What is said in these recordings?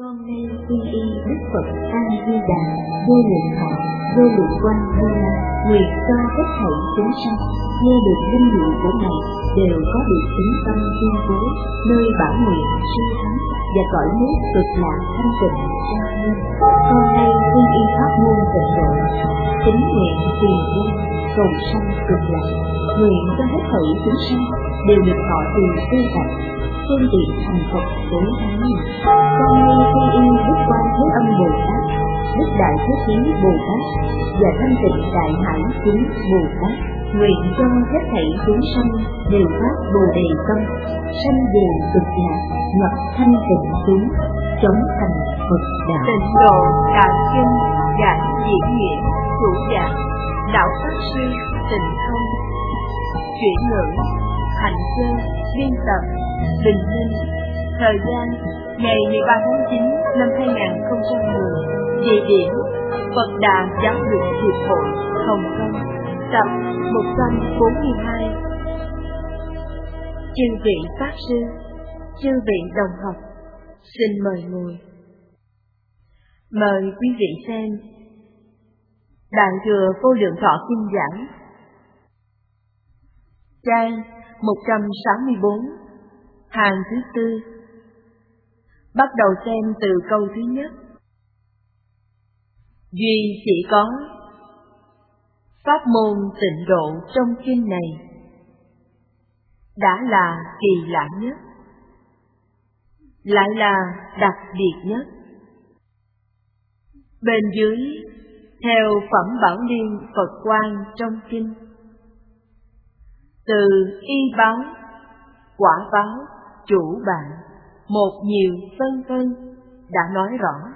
Con nay quy y Đức Phật A Di Đà, vô lượng thọ, vô lượng quang vô năng, nguyện cho tất thảy chúng sanh nghe được linh hiệu của Ngài đều có được tính tâm kiên cố, nơi bản nguyện siêu thắng và cõi nước cực lạc thanh tịnh trang nghiêm. Con nay quy y pháp môn tịnh độ, tính nguyện tùy vô cầu sanh cực lạc, nguyện cho hết thảy chúng sanh đều được thọ trì tư cảnh, phương tiện thành Phật tối thắng. Con nay quy y Đức Quan Thế Âm Bồ Tát, Đức Đại Thế Chí Bồ Tát và Thanh Tịnh Đại Hải Chúng Bồ Tát, nguyện cho hết thảy chúng sanh đều phát Bồ Đề tâm, sanh về cực lạc, nhập thanh tịnh chúng, chống thành Phật đạo. Tịnh độ Đại Kinh giảng diễn nghĩa, chủ giảng Đạo Pháp Sư Tịnh Không. Chuyển ngữ Hạnh Chơi, biên tập Bình Minh. Thời gian ngày 13 tháng 9 năm 2010. Địa điểm Phật Đà Giáo dục Hiệp hội Hồng Kông. Tập 142. Chư vị Pháp Sư, chư vị đồng học, xin mời ngồi. Mời quý vị xem Đại Thừa Vô Lượng Thọ Kinh Giảng, trang 164, hàng thứ tư. Bắt đầu xem từ câu thứ nhất. Duy chỉ có pháp môn tịnh độ trong kinh này đã là kỳ lạ nhất, lại là đặc biệt nhất. Bên dưới, theo phẩm Bảo Liên Phật Quang trong kinh, từ y báo, quả báo, chủ bạn, một nhiều vân vân đã nói rõ.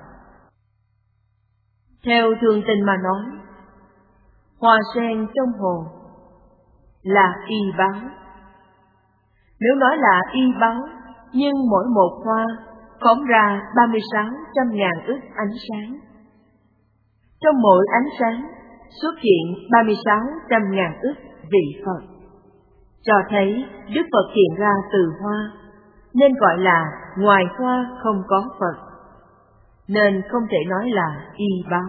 Theo thường tình mà nói, hoa sen trong hồ là y báo. Nếu nói là y báo, nhưng mỗi một hoa phóng ra 36.000 ức ánh sáng. Trong mỗi ánh sáng xuất hiện 36.000 ức vị Phật, cho thấy Đức Phật hiện ra từ hoa, nên gọi là ngoài hoa không có Phật, nên không thể nói là y báo.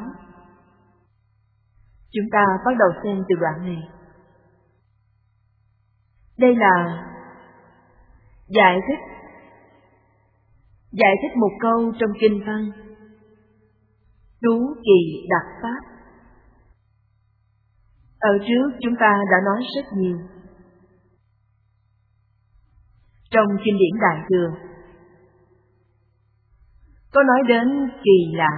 Chúng ta bắt đầu xem từ đoạn này. Đây là giải thích một câu trong kinh văn, Chú kỳ đặc pháp. Ở trước chúng ta đã nói rất nhiều. Trong kinh điển Đại Thừa có nói đến kỳ lạ,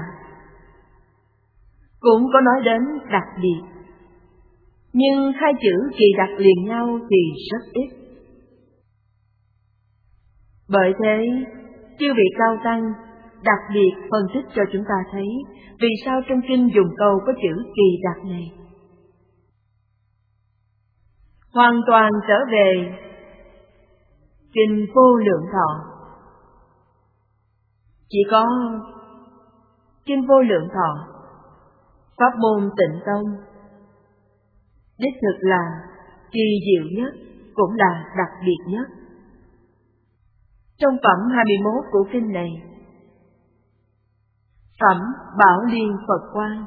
cũng có nói đến đặc biệt, nhưng hai chữ kỳ đặc liền nhau thì rất ít. Bởi thế, chư vị cao tăng đặc biệt phân tích cho chúng ta thấy vì sao trong kinh dùng câu có chữ kỳ đặc này. Hoàn toàn trở về kinh Vô Lượng Thọ. Chỉ có kinh Vô Lượng Thọ, pháp môn Tịnh Tông, đích thực là kỳ diệu nhất, cũng là đặc biệt nhất. Trong phẩm 21 của kinh này, phẩm Bảo Liên Phật Quang,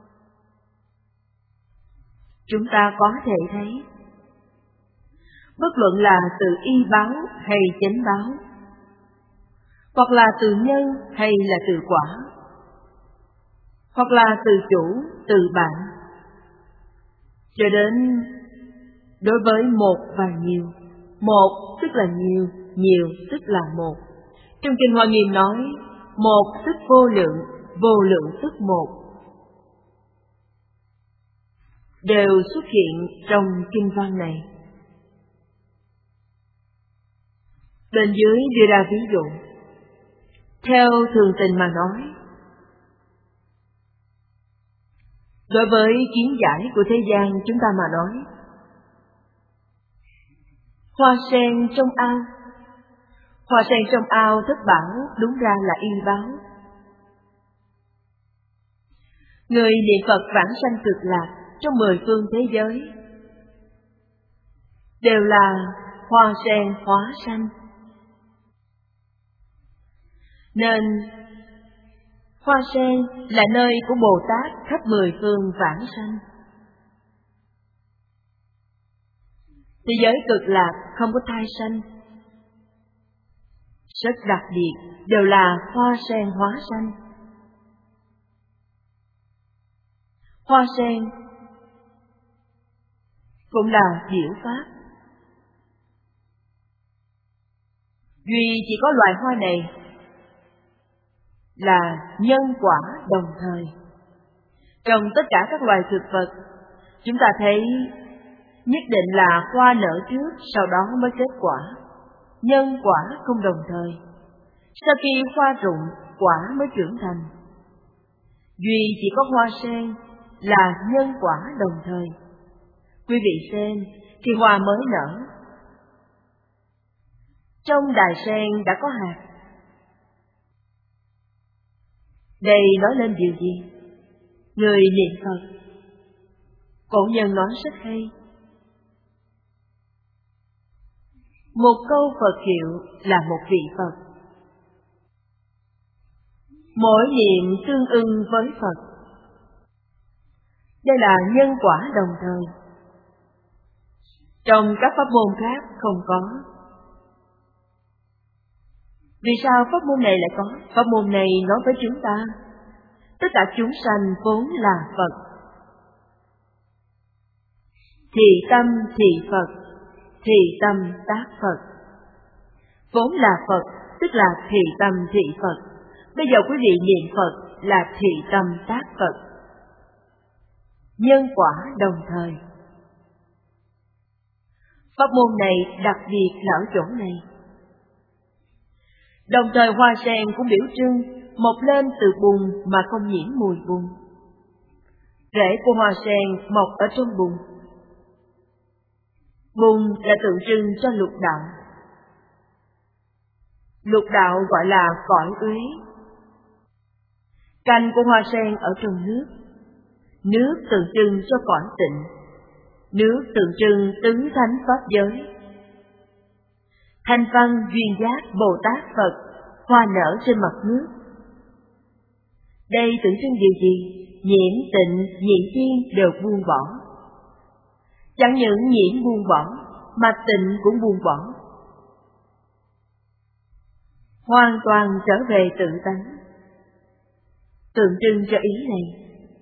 chúng ta có thể thấy, bất luận là từ y báo hay chánh báo, hoặc là từ nhân hay là từ quả, hoặc là từ chủ, từ bạn, cho đến đối với một và nhiều. Một tức là nhiều, nhiều tức là một. Trong kinh Hoa Nghiêm nói, một tức vô lượng, vô lượng tức một, đều xuất hiện trong kinh văn này. Bên dưới đưa ra ví dụ. Theo thường tình mà nói, đối với kiến giải của thế gian chúng ta mà nói, hoa sen trong ao, hoa sen trong ao thất bảo đúng ra là y báo. Người niệm Phật vãng sanh cực lạc trong 10 phương thế giới đều là hoa sen hóa sanh. Nên Hoa sen là nơi của Bồ Tát khắp mười phương vãng sanh. Thế giới cực lạc không có thai sanh, rất đặc biệt đều là hoa sen hóa sanh. Hoa sen cũng là diệu pháp. Duy chỉ có loài hoa này là nhân quả đồng thời. Trong tất cả các loài thực vật, chúng ta thấy nhất định là hoa nở trước, sau đó mới kết quả. Nhân quả không đồng thời. Sau khi hoa rụng, quả mới trưởng thành. Duy chỉ có hoa sen là nhân quả đồng thời. Quý vị xem, khi hoa mới nở, trong đài sen đã có hạt. Đây nói lên điều gì? Người niệm Phật. Cổ nhân nói rất hay. Một câu Phật hiệu là một vị Phật. Mỗi niệm tương ưng với Phật. Đây là nhân quả đồng thời. Trong các pháp môn khác không có. Vì sao pháp môn này lại có? Pháp môn này nói với chúng ta, tất cả chúng sanh vốn là Phật. Thị tâm thị Phật, thị tâm tác Phật. Vốn là Phật, tức là thị tâm thị Phật. Bây giờ quý vị niệm Phật là thị tâm tác Phật. Nhân quả đồng thời. Pháp môn này đặc biệt là ở chỗ này. Đồng thời hoa sen cũng biểu trưng mọc lên từ bùn mà không nhiễm mùi bùn. Rễ của hoa sen mọc ở trong bùn. Bùn là tượng trưng cho lục đạo. Lục đạo gọi là cõi uế. Cành của hoa sen ở trong nước. Nước tượng trưng cho cõi tịnh. Nước tượng trưng tứ thánh pháp giới. Thanh văn duyên giác Bồ Tát Phật hoa nở trên mặt nước. Đây tượng trưng điều gì? Nhiễm tịnh, nhị thiên đều buông bỏ. Chẳng những nhiễm buông bỏ, mà tịnh cũng buông bỏ. Hoàn toàn trở về tự tánh. Tượng trưng cho ý này.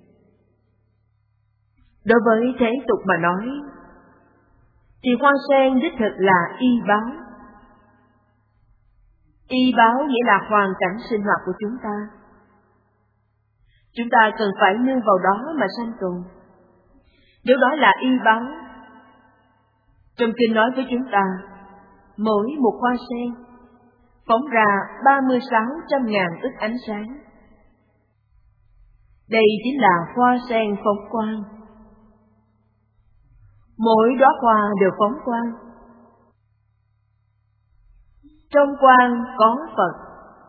Đối với thế tục mà nói, thì hoa sen đích thực là y báo. Y báo nghĩa là hoàn cảnh sinh hoạt của chúng ta. Chúng ta cần phải nương vào đó mà sanh tồn. Nếu đó là y báo, trong kinh nói với chúng ta, mỗi một hoa sen phóng ra 36.000 ức ánh sáng. Đây chính là hoa sen phóng quang. Mỗi đóa hoa đều phóng quang. Trong quang có Phật.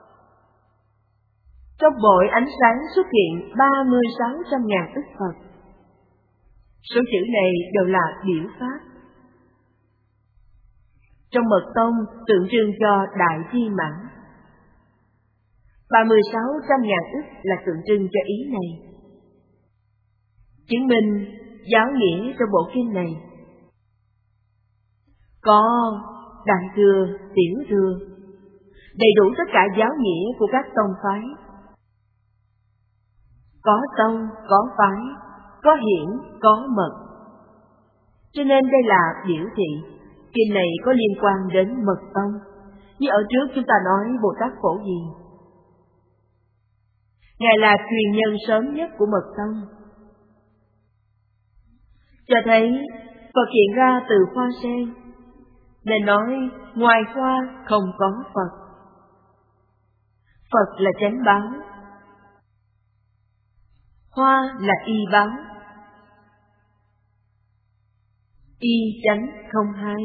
Trong bội ánh sáng xuất hiện 36.000 ức Phật. Số chữ này đều là biểu pháp. Trong mật tông tượng trưng cho đại viên mãn. 36.000 ức là tượng trưng cho ý này. Chứng minh giáo nghĩa trong bộ kinh này có đại thừa, tiểu thừa, đầy đủ tất cả giáo nghĩa của các tông phái. Có tông, có phái, có hiển, có mật. Cho nên đây là biểu thị. Kinh này có liên quan đến mật tông. Như ở trước chúng ta nói Bồ Tát Phổ Hiền. Ngài là truyền nhân sớm nhất của mật tông. Cho thấy Phật hiện ra từ hoa sen, nên nói ngoài hoa không có Phật. Phật là chánh báo. Hoa là y báo. Y chánh không hai.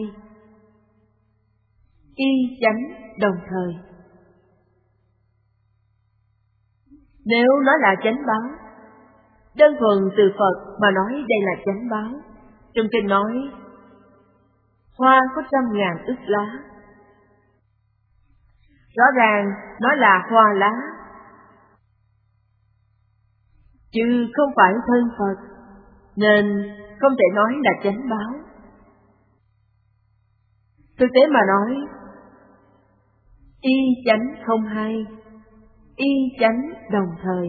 Y chánh đồng thời. Nếu nói là chánh báo, đơn thuần từ Phật mà nói đây là chánh báo. Trong kinh nói, hoa có 100.000 ức lá. Rõ ràng nó là hoa lá. chứ không phải thân Phật, nên không thể nói là chánh báo. Thực tế mà nói, y chánh không hai, y chánh đồng thời.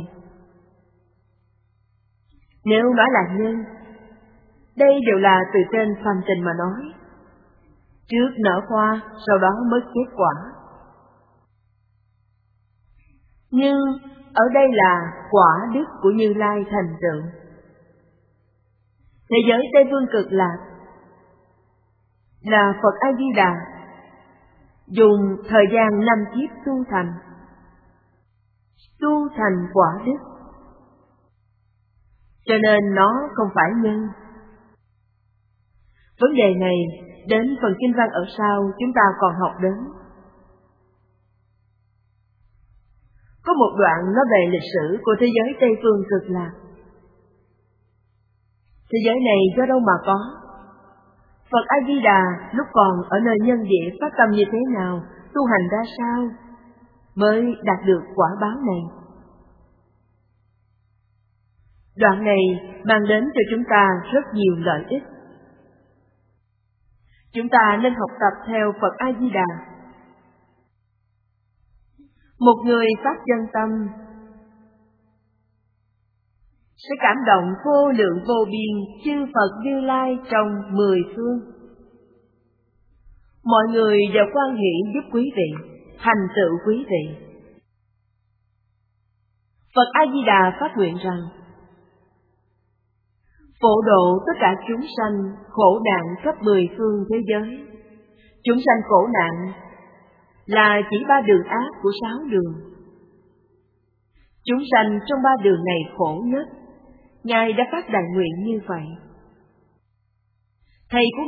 Nếu nói là nhân, đây đều là từ trên phàm tình mà nói. Trước nở hoa, sau đó mới kết quả. Nhưng ở đây là quả đức của Như Lai thành tựu. Thế giới Tây Phương Cực Lạc là Phật A Di Đà dùng thời gian 5 kiếp tu thành quả đức, cho nên nó không phải nhân. Vấn đề này đến phần kinh văn ở sau chúng ta còn học đến. Có một đoạn nói về lịch sử của thế giới Tây Phương Cực Lạc. Thế giới này do đâu mà có? Phật A Di Đà lúc còn ở nơi nhân địa phát tâm như thế nào, tu hành ra sao mới đạt được quả báo này? Đoạn này mang đến cho chúng ta rất nhiều lợi ích. Chúng ta nên học tập theo Phật A Di Đà. Một người phát chân tâm sẽ cảm động vô lượng vô biên chư Phật Như Lai trong 10 phương. Mọi người đều hoan hỷ giúp quý vị, thành tựu quý vị. Phật A Di Đà phát nguyện rằng phổ độ tất cả chúng sanh khổ nạn khắp 10 phương thế giới. Chúng sanh khổ nạn là chỉ 3 đường ác của 6 đường. Chúng sanh trong 3 đường này khổ nhất, Ngài đã phát đại nguyện như vậy. Thầy của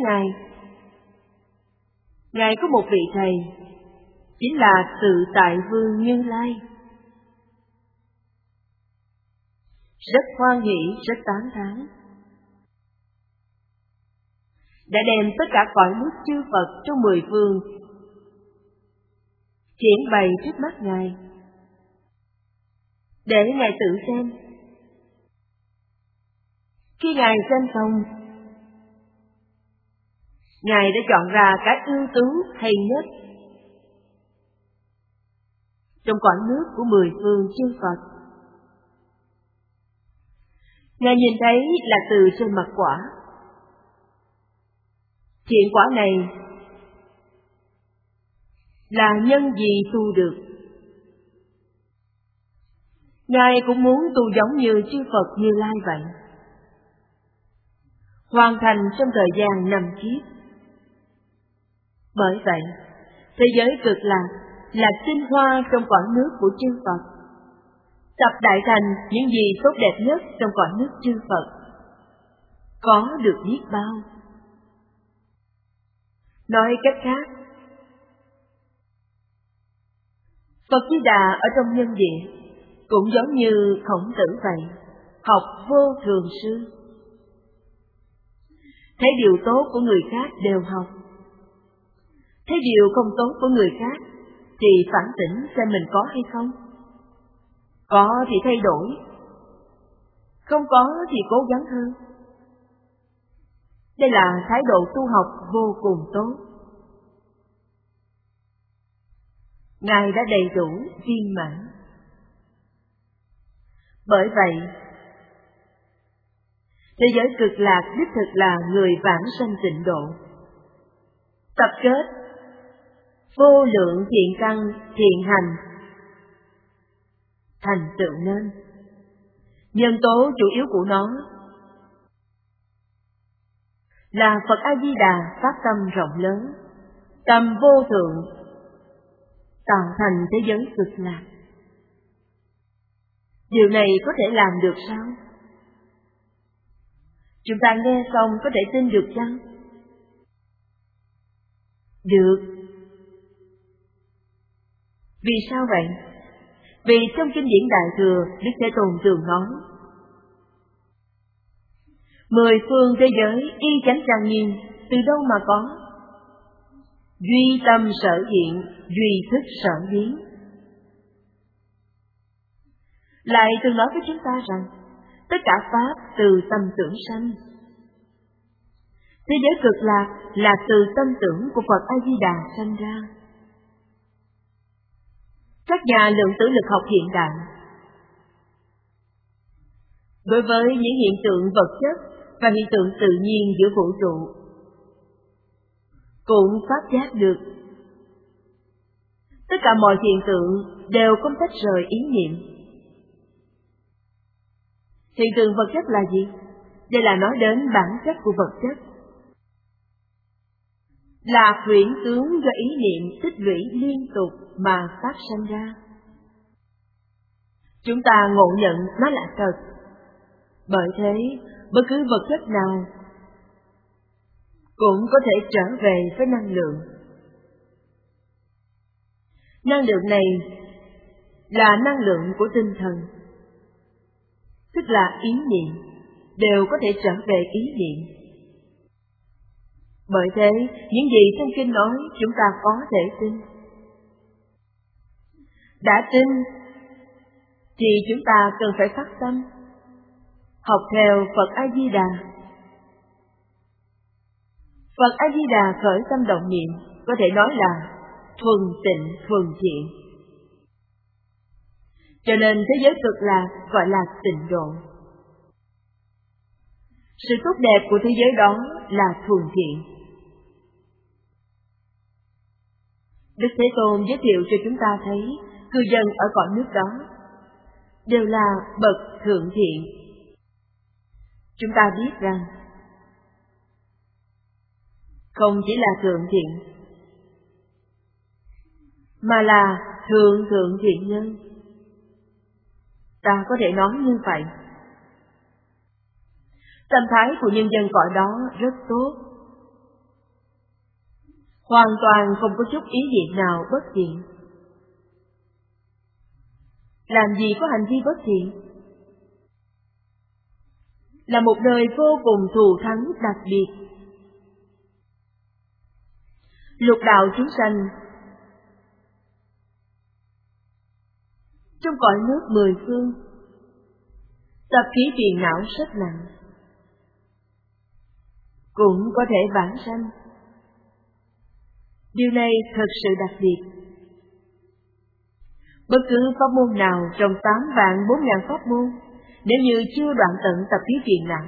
Ngài có một vị thầy, chính là Tự Tại Vương Như Lai. Rất hoan hỷ, rất tán thán, đã đem tất cả cõi nước chư Phật trong 10 phương triển bày trước mắt Ngài, để Ngài tự xem. Khi Ngài xem xong, Ngài đã chọn ra cái ưu tú hay nhất trong cõi nước của 10 phương chư Phật. Ngài nhìn thấy là từ trên mặt quả. Thiện quả này là nhân gì tu được. Ngài cũng muốn tu giống như chư Phật Như Lai vậy, hoàn thành trong thời gian 5 kiếp. Bởi vậy, thế giới Cực Lạc là tinh hoa trong cõi nước của chư Phật, tập đại thành những gì tốt đẹp nhất trong cõi nước chư Phật, có được biết bao. Nói cách khác, Phật Di Đà ở trong nhân địa cũng giống như Khổng Tử vậy, học vô thường sư. Thấy điều tốt của người khác đều học, thấy điều không tốt của người khác thì phản tỉnh xem mình có hay không. Có thì thay đổi, không có thì cố gắng hơn. Đây là thái độ tu học vô cùng tốt. Ngài đã đầy đủ viên mãn. Bởi vậy, thế giới Cực Lạc đích thực là người vãng sanh tịnh độ, tập kết vô lượng thiện căn thiện hành, thành tựu nên. Nhân tố chủ yếu của nó là Phật A Di Đà phát tâm rộng lớn, tâm vô thượng, tạo thành thế giới Cực Lạc. Điều này có thể làm được sao? Chúng ta nghe xong có thể tin được chăng? Được. Vì sao vậy? Vì trong kinh điển Đại Thừa, Đức Thế Tôn thường nói: 10 phương thế giới y chánh trang nghiêm, từ đâu mà có? Duy tâm sở hiện, duy thức sở biến. Lại từng nói với chúng ta rằng tất cả pháp từ tâm tưởng sanh. Thế giới cực lạc là từ tâm tưởng của Phật A Di Đà sanh ra. Các nhà lượng tử lực học hiện đại đối với những hiện tượng vật chất và hiện tượng tự nhiên giữa vũ trụ cũng phát giác được tất cả mọi hiện tượng đều không tách rời ý niệm. Hiện tượng vật chất là gì? Đây là nói đến bản chất của vật chất, là huyễn tướng do ý niệm tích lũy liên tục mà phát sanh ra. Chúng ta ngộ nhận nó là thật. Bởi thế, bất cứ vật chất nào cũng có thể trở về với năng lượng. Năng lượng này là năng lượng của tinh thần, tức là ý niệm, đều có thể trở về ý niệm. Bởi thế, những gì trong kinh nói chúng ta có thể tin. Đã tin thì chúng ta cần phải phát tâm, học theo Phật A-di-đà. Phật A-di-đà khởi tâm động niệm có thể nói là thuần tịnh thuần thiện. Cho nên thế giới cực lạc gọi là tịnh độ. Sự tốt đẹp của thế giới đó là thuần thiện. Đức Thế Tôn giới thiệu cho chúng ta thấy cư dân ở cõi nước đó đều là bậc thượng thiện. Chúng ta biết rằng không chỉ là thượng thiện mà là thượng thượng thiện nhân. Ta có thể nói như vậy. Tâm thái của nhân dân cõi đó rất tốt, hoàn toàn không có chút ý niệm nào bất thiện. Làm gì có hành vi bất thiện? Là một nơi vô cùng thù thắng đặc biệt. Lục đạo chúng sanh trong cõi nước mười phương, tập khí phiền não rất nặng, cũng có thể vãng sanh. Điều này thật sự đặc biệt. Bất cứ pháp môn nào trong 8.400.000 pháp môn, nếu như chưa đoạn tận tập khí phiền não,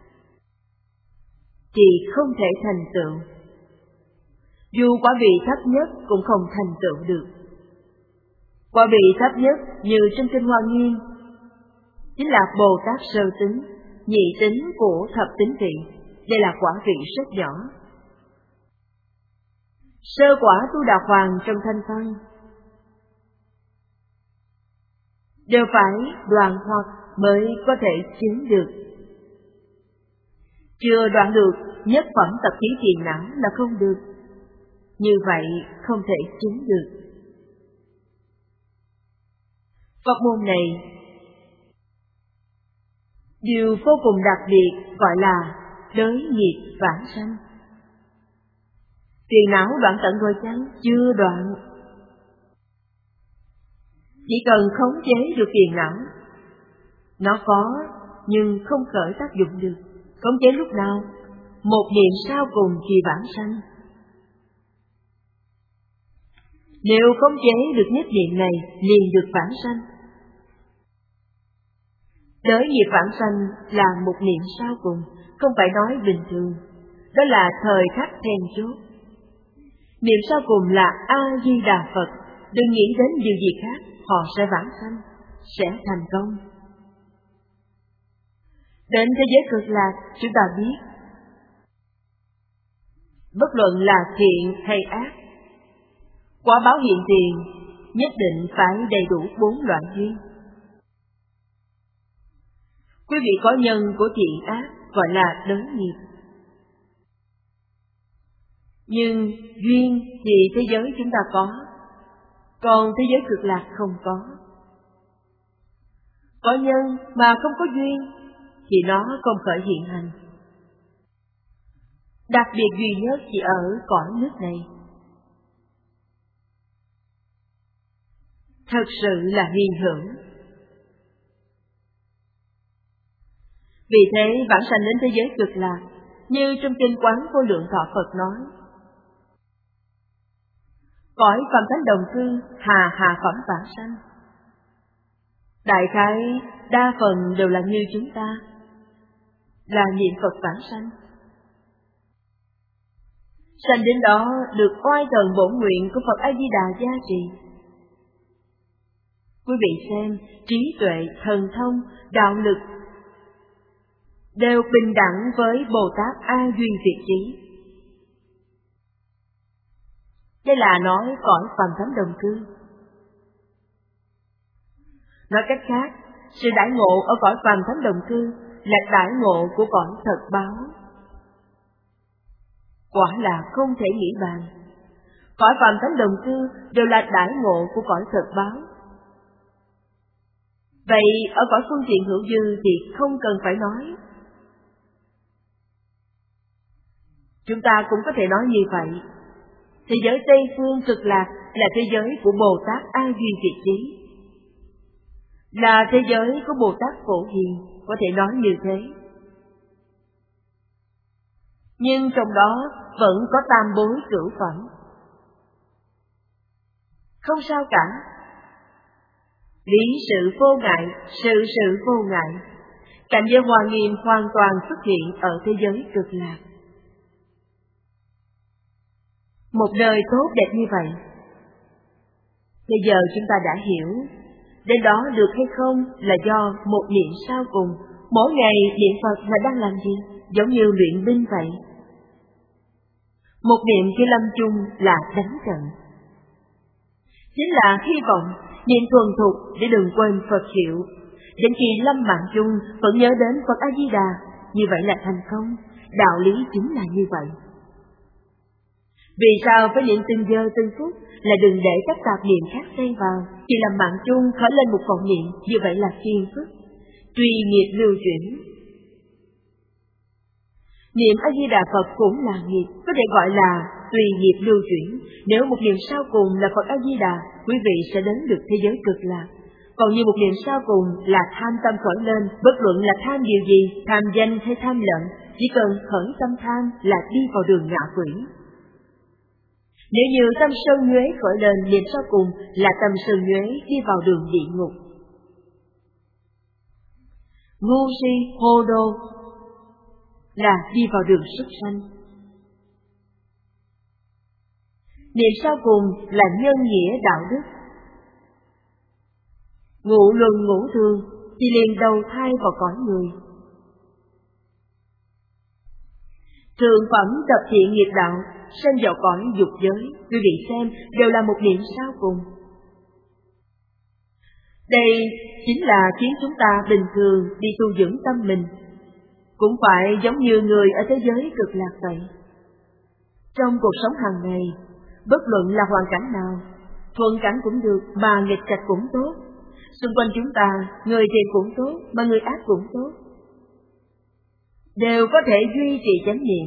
thì không thể thành tựu. Dù quả vị thấp nhất cũng không thành tựu được. Quả vị thấp nhất như trong kinh Hoa Nghiêm chính là Bồ Tát sơ tính, nhị tính của thập tính vị. Đây là quả vị rất nhỏ. Sơ quả Tu Đà Hoàng trong thanh văn đều phải đoạn hoặc mới có thể chứng được. Chưa đoạn được nhất phẩm tập khí phiền não là không được. Như vậy không thể chứng được. Pháp môn này điều vô cùng đặc biệt gọi là đới nghiệp vãng sanh. Phiền não đoạn tận rồi chăng? Chưa đoạn. Chỉ cần khống chế được phiền não, nó có nhưng không khởi tác dụng được. Khống chế lúc nào? Một niệm sau cùng thì vãng sanh. Nếu khống chế được nhất niệm này liền được vãng sanh. Đới nghiệp vãng sanh là một niệm sau cùng, không phải nói bình thường. Đó là thời khắc then chốt. Niệm sau cùng là A-di-đà Phật. Đừng nghĩ đến điều gì khác, họ sẽ vãng sanh, sẽ thành công. Đến thế giới cực lạc, chúng ta biết, bất luận là thiện hay ác, quả báo hiện tiền nhất định phải đầy đủ 4 loại duyên. Quý vị có nhân của thiện ác gọi là đới nghiệp. Nhưng duyên thì thế giới chúng ta có, còn thế giới cực lạc không có. Có nhân mà không có duyên thì nó không khởi hiện hành. Đặc biệt duy nhất chỉ ở cõi nước này. Thật sự là hy hữu. Vì thế vãng sanh đến thế giới cực lạc, như trong kinh Quán Vô Lượng Thọ Phật nói: cõi phàm thánh đồng cư, hạ phẩm vãng sanh. Đại khái đa phần đều là như chúng ta, là niệm Phật vãng sanh. Sanh đến đó được oai thần bổn nguyện của Phật A Di Đà gia trì. Quý vị xem, trí tuệ, thần thông, đạo lực đều bình đẳng với Bồ Tát A Duy Việt Trí. Đây là nói cõi phàm thánh đồng cư. Nói cách khác, sự đãi ngộ ở cõi phàm thánh đồng cư là đãi ngộ của cõi thật báo. Quả là không thể nghĩ bàn. Cõi phàm thánh đồng cư đều là đãi ngộ của cõi thật báo. Vậy ở cõi phương tiện hữu dư thì không cần phải nói. Chúng ta cũng có thể nói như vậy. Thế giới Tây Phương Cực Lạc là thế giới của Bồ Tát A Duy Việt Trí, là thế giới của Bồ Tát Phổ Hiền, có thể nói như thế. Nhưng trong đó vẫn có tam bối cửu phẩm. Không sao cả. Lý sự vô ngại, sự vô ngại. Cảnh giới hòa nghiêm hoàn toàn xuất hiện ở thế giới Cực Lạc. Một nơi tốt đẹp như vậy. Bây giờ chúng ta đã hiểu, đến đó được hay không là do một niệm sau cùng. Mỗi ngày niệm Phật là đang làm gì? Giống như luyện binh vậy. Một niệm khi lâm chung là đánh trận. Chính là hy vọng niệm thuần thục để đừng quên Phật hiệu. Đến khi lâm mạng chung vẫn nhớ đến Phật A Di Đà, như vậy là thành công. Đạo lý chính là như vậy. Vì sao phải niệm từng giờ từng phút? Là đừng để các tạp niệm khác xen vào. Khi làm mạng chung khởi lên một vọng niệm, như vậy là phiền phức, tùy nghiệp lưu chuyển. Niệm A Di Đà Phật cũng là nghiệp, có thể gọi là tùy nghiệp lưu chuyển. Nếu một niệm sau cùng là Phật A Di Đà, quý vị sẽ đến được thế giới Cực Lạc. Còn như một niệm sau cùng là tham tâm khởi lên, bất luận là tham điều gì, tham danh hay tham lợi, chỉ cần khởi tâm tham là đi vào đường ngạ quỷ. Nếu như tâm sơn nhuế khởi lên, niệm sau cùng là tâm sơn nhuế đi vào đường địa ngục. Ngu si hô đô là đi vào đường súc sanh. Niệm sau cùng là nhân nghĩa đạo đức. Ngũ luân ngũ thường thì liền đầu thai vào cõi người. Thượng phẩm tập thiện nghiệp đạo sinh vào cõi dục giới, quý vị xem đều là một niệm sau cùng. Đây chính là khiến chúng ta bình thường đi tu dưỡng tâm mình, cũng phải giống như người ở thế giới Cực Lạc vậy. Trong cuộc sống hàng ngày, bất luận là hoàn cảnh nào, thuận cảnh cũng được mà nghịch cảnh cũng tốt. Xung quanh chúng ta, người thiện cũng tốt mà người ác cũng tốt, đều có thể duy trì chánh niệm,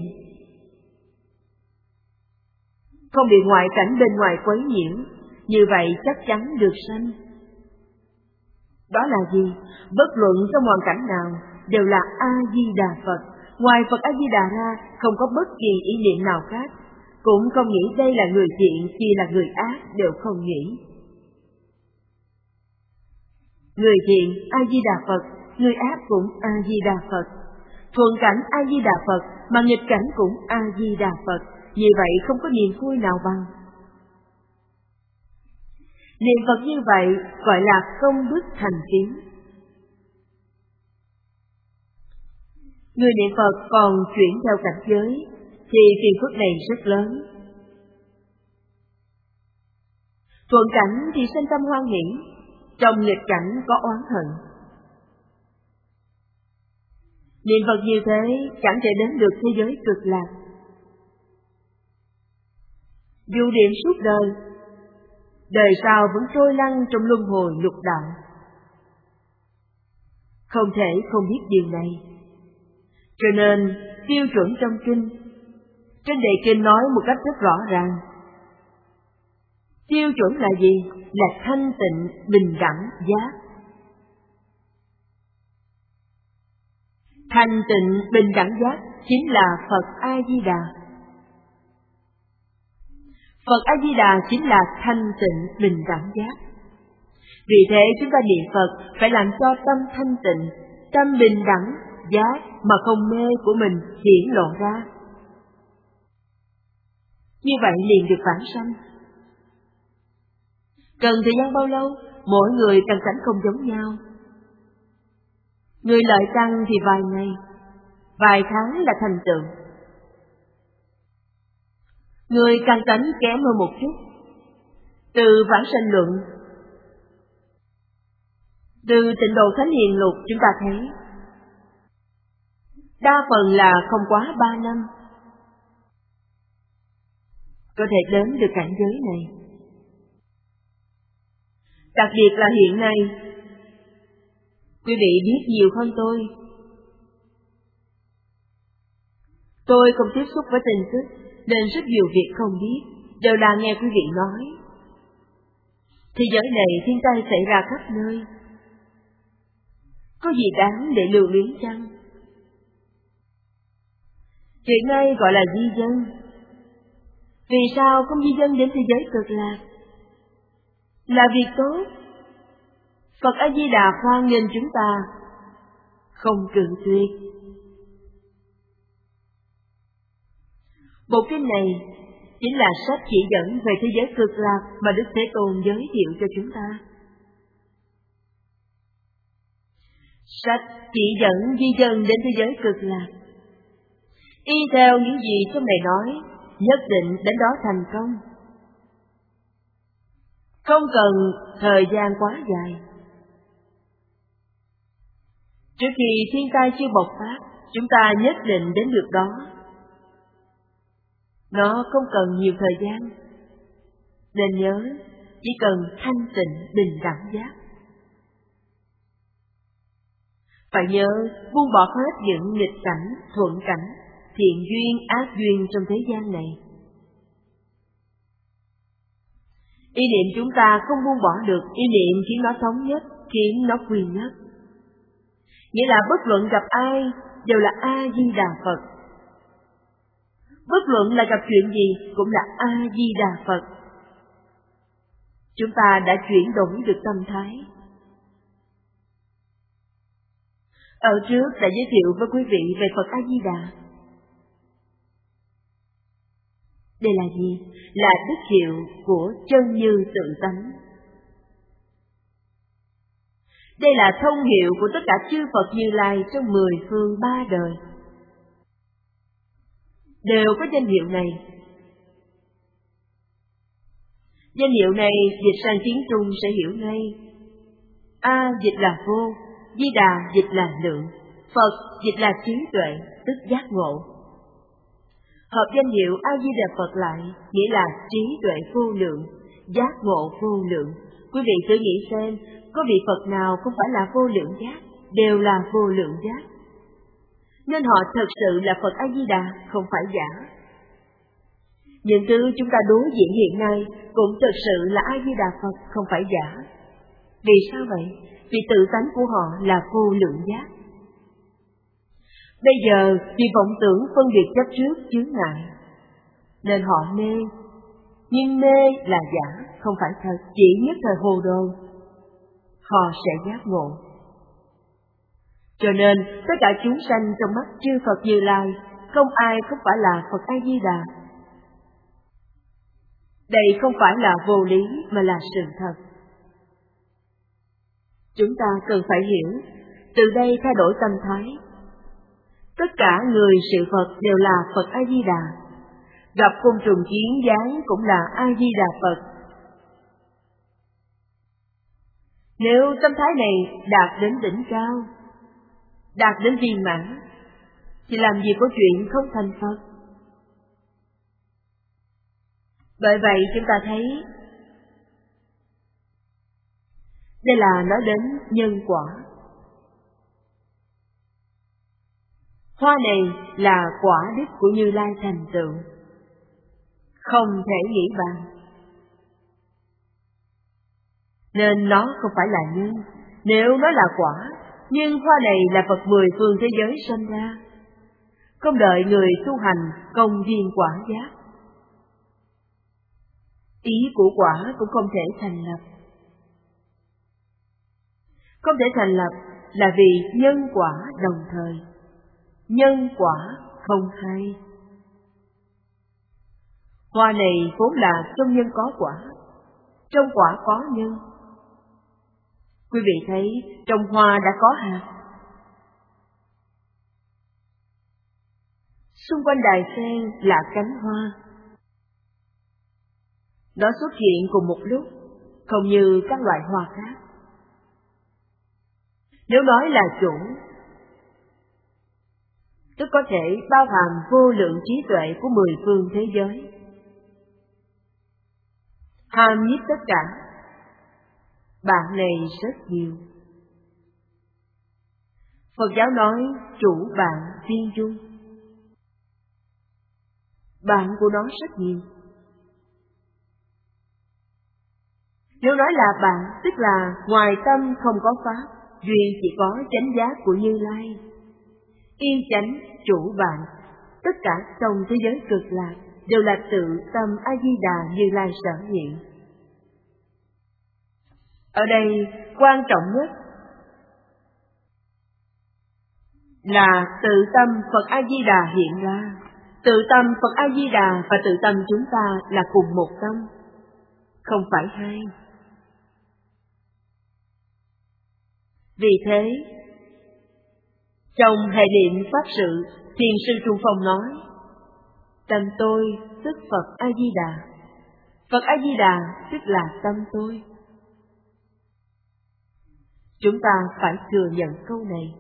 không bị ngoại cảnh bên ngoài quấy nhiễu, như vậy chắc chắn được sanh. Đó là gì? Bất luận trong hoàn cảnh nào đều là A Di Đà Phật. Ngoài Phật A Di Đà ra không có bất kỳ ý niệm nào khác, cũng không nghĩ đây là người thiện, kia là người ác, đều không nghĩ. Người thiện A Di Đà Phật, người ác cũng A Di Đà Phật. Thuận cảnh A Di Đà Phật, mà nghịch cảnh cũng A Di Đà Phật. Như vậy không có niềm vui nào bằng. Niệm Phật như vậy gọi là công đức thành tiến. Người niệm Phật còn chuyển theo cảnh giới thì phiền phức này rất lớn. Thuận cảnh thì sinh tâm hoan hỷ, trong nghịch cảnh có oán hận. Niệm Phật như thế chẳng thể đến được thế giới Cực Lạc. Dù niệm suốt đời, đời sau vẫn trôi lăn trong luân hồi lục đạo. Không thể không biết điều này. Cho nên tiêu chuẩn trong kinh, trên đề kinh nói một cách rất rõ ràng. Tiêu chuẩn là gì? Là thanh tịnh, bình đẳng, giác. Thanh tịnh bình đẳng giác chính là Phật A-di-đà. Phật A-di-đà chính là thanh tịnh bình đẳng giác. Vì thế chúng ta niệm Phật phải làm cho tâm thanh tịnh, tâm bình đẳng giác mà không mê của mình hiển lộ ra. Như vậy liền được vãng sanh. Cần thời gian bao lâu? Mỗi người căn tánh không giống nhau. Người lợi căn thì vài ngày, vài tháng là thành tựu. Người căn tánh kém hơn một chút. Từ vãng sanh luận, từ Tịnh Độ Thánh Hiền Lục chúng ta thấy đa phần là không quá 3 năm có thể đến được cảnh giới này. Đặc biệt là hiện nay, quý vị biết nhiều hơn tôi. Tôi không tiếp xúc với tin tức, nên rất nhiều việc không biết, đều là nghe quý vị nói. Thế giới này thiên tai xảy ra khắp nơi. Có gì đáng để lưu luyến chăng? Chuyện này gọi là di dân. Vì sao không di dân đến thế giới cực lạc? Là việc tốt. Phật A-di-đà hoan nghênh chúng ta, không cự tuyệt. Bộ kinh này chính là sách chỉ dẫn về thế giới cực lạc mà Đức Thế Tôn giới thiệu cho chúng ta. Sách chỉ dẫn di dân đến thế giới cực lạc. Y theo những gì trong này nói, nhất định đến đó thành công. Không cần thời gian quá dài. Trước khi thiên tai chưa bộc phát, chúng ta nhất định đến được đó. Nó không cần nhiều thời gian. Nên nhớ, chỉ cần thanh tịnh bình đẳng giác. Phải nhớ buông bỏ hết những nghịch cảnh, thuận cảnh, thiện duyên, ác duyên trong thế gian này. Ý niệm chúng ta không buông bỏ được, ý niệm khiến nó thống nhất, khiến nó quy nhất. Nghĩa là bất luận gặp ai đều là A-di-đà Phật. Bất luận là gặp chuyện gì cũng là A-di-đà Phật. Chúng ta đã chuyển đổi được tâm thái. Ở trước đã giới thiệu với quý vị về Phật A-di-đà. Đây là gì? Là đức hiệu của chân như tự tánh. Đây là thông hiệu của tất cả chư Phật Như Lai trong 10 phương 3 đời. Đều có danh hiệu này. Danh hiệu này dịch sang tiếng Trung sẽ hiểu ngay. A dịch là vô, Di Đà dịch là lượng, Phật dịch là trí tuệ, tức giác ngộ. Hợp danh hiệu A-di-đà Phật lại nghĩa là trí tuệ vô lượng, giác ngộ vô lượng. Quý vị thử nghĩ xem, có vị Phật nào không phải là vô lượng giác, đều là vô lượng giác. Nên họ thật sự là Phật A-di-đà, không phải giả. Những thứ chúng ta đối diện hiện nay cũng thật sự là A-di-đà Phật, không phải giả. Vì sao vậy? Vì tự tánh của họ là vô lượng giác. Bây giờ vì vọng tưởng phân biệt chấp trước chướng ngại, nên họ mê. Nhưng mê là giả, không phải thật, chỉ nhất thời hồ đồ. Họ sẽ giác ngộ. Cho nên tất cả chúng sanh trong mắt chư Phật Như Lai, không ai không phải là Phật A-di-đà. Đây không phải là vô lý mà là sự thật. Chúng ta cần phải hiểu, từ đây thay đổi tâm thái. Tất cả người sự Phật đều là Phật A-di-đà. Gặp côn trùng kiến dáng cũng là A-di-đà Phật. Nếu tâm thái này đạt đến đỉnh cao, đạt đến viên mãn, thì làm gì có chuyện không thành Phật. Bởi vậy chúng ta thấy, đây là nói đến nhân quả. Hoa này là quả đức của Như Lai thành tựu, không thể nghĩ bàn. Nên nó không phải là nhân. Nếu nó là quả, nhưng hoa này là Phật mười phương thế giới sanh ra, không đợi người tu hành công viên quả giác. Ý của quả cũng không thể thành lập. Không thể thành lập là vì nhân quả đồng thời, nhân quả không hai. Hoa này vốn là trong nhân có quả, trong quả có nhân. Quý vị thấy trong hoa đã có hạt. Xung quanh đài sen là cánh hoa. Nó xuất hiện cùng một lúc, không như các loại hoa khác. Nếu nói là chủ, tức có thể bao hàm vô lượng trí tuệ của mười phương thế giới, hàm nhiếp tất cả. Bạn này rất nhiều. Phật giáo nói chủ bạn viên dung, bạn của nó rất nhiều. Nếu nói là bạn, tức là ngoài tâm không có pháp, duy chỉ có chánh giác của Như Lai. Yên chánh chủ bạn, tất cả trong thế giới cực lạc đều là tự tâm A Di Đà Như Lai sở hiện. Ở đây quan trọng nhất là tự tâm Phật A Di Đà hiện ra. Tự tâm Phật A Di Đà và tự tâm chúng ta là cùng một tâm, không phải hai. Vì thế, trong hệ niệm pháp sự, Thiền sư Trung Phong nói: tâm tôi tức Phật A Di Đà, Phật A Di Đà tức là tâm tôi. Chúng ta phải thừa nhận câu này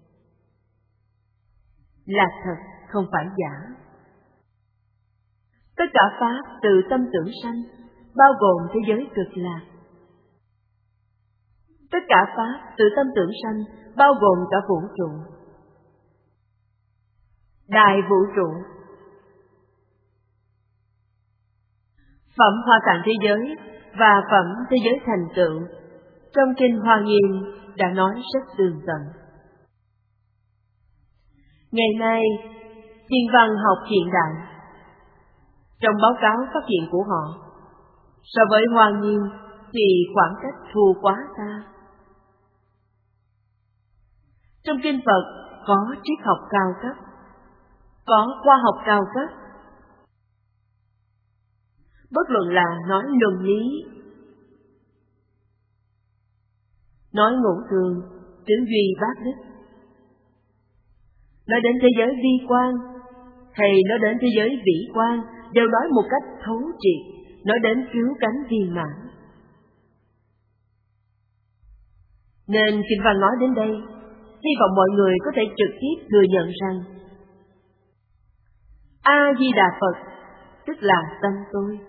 là thật, không phải giả. Tất cả pháp từ tâm tưởng sanh, bao gồm thế giới cực lạc. Tất cả pháp từ tâm tưởng sanh, bao gồm cả vũ trụ. Đại vũ trụ. Phẩm Hoa Tạng thế giới và phẩm thế giới thành tựu trong kinh Hoa Nghiêm đã nói rất tường tận. Ngày nay, thiên văn học hiện đại, trong báo cáo phát hiện của họ, so với Hoa Nghiêm thì khoảng cách thua quá xa. Trong kinh Phật có triết học cao cấp, có khoa học cao cấp. Bất luận là nói luân lý, nói ngũ thường, tứ duy bát đức, nói đến thế giới vi quan, hay nói đến thế giới vĩ quan, đều nói một cách thấu triệt, nói đến cứu cánh viên mãn. Nên kinh văn nói đến đây, hy vọng mọi người có thể trực tiếp thừa nhận rằng A Di Đà Phật tức là tâm tôi.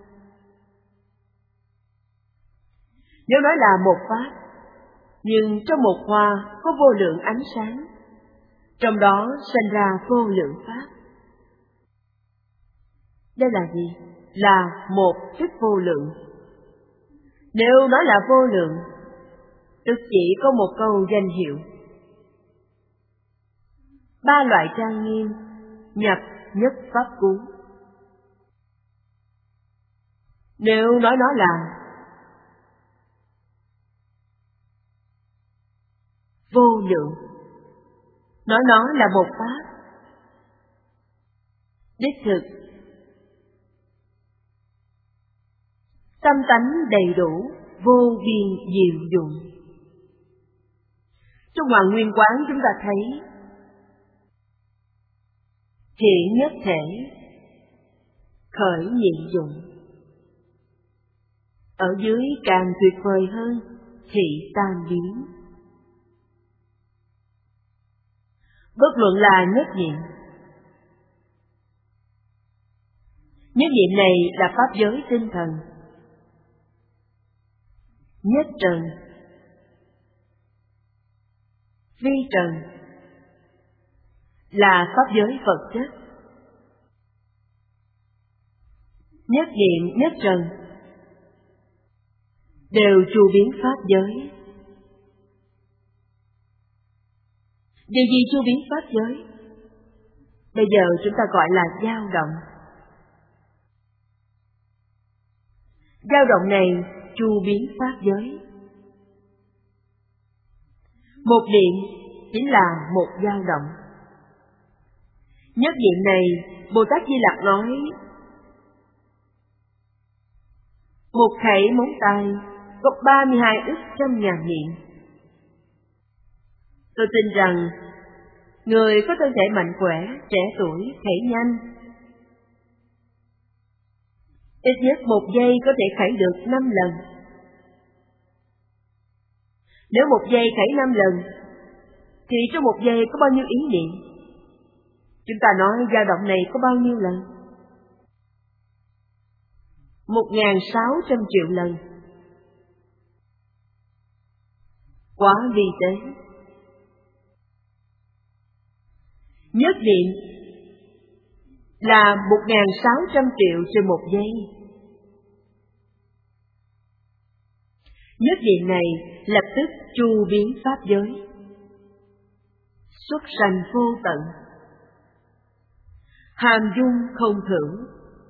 Nếu nói là một pháp, nhưng trong một hoa có vô lượng ánh sáng, trong đó sinh ra vô lượng pháp. Đây là gì? Là một tức vô lượng. Nếu nói là vô lượng, tức chỉ có một câu danh hiệu. Ba loại trang nghiêm, nhập nhất pháp cú. Nếu nói nó là vô lượng, nói nó là một pháp, đích thực, tâm tánh đầy đủ, vô biên diệu dụng. Trong Hoàng Nguyên Quán chúng ta thấy hiện nhất thể, khởi nhị dụng. Ở dưới càng tuyệt vời hơn, thị tam biến. Bất luận là nhất niệm. Nhất niệm này là pháp giới tinh thần. Nhất trần, vi trần là pháp giới vật chất. Nhất niệm, nhất trần đều chu biến pháp giới. Điều gì chu biến pháp giới? Bây giờ chúng ta gọi là dao động. Dao động này chu biến pháp giới. Một điện chính là một dao động. Nhất điện này, Bồ Tát Di Lặc nói, một khẩy móng tay có 32 ức trăm ngàn hiện. Tôi tin rằng người có thân thể mạnh khỏe, trẻ tuổi, khẩy nhanh, ít nhất 1 giây có thể khẩy được 5 lần. Nếu 1 giây khẩy 5 lần, thì trong 1 giây có bao nhiêu ý niệm? Chúng ta nói dao động này có bao nhiêu lần? 1.600 triệu lần. Quá vi tế. Nhất điện là 1.600 triệu trên 1 giây. Nhất điện này lập tức chu biến pháp giới, xuất sanh vô tận, hàm dung không thưởng.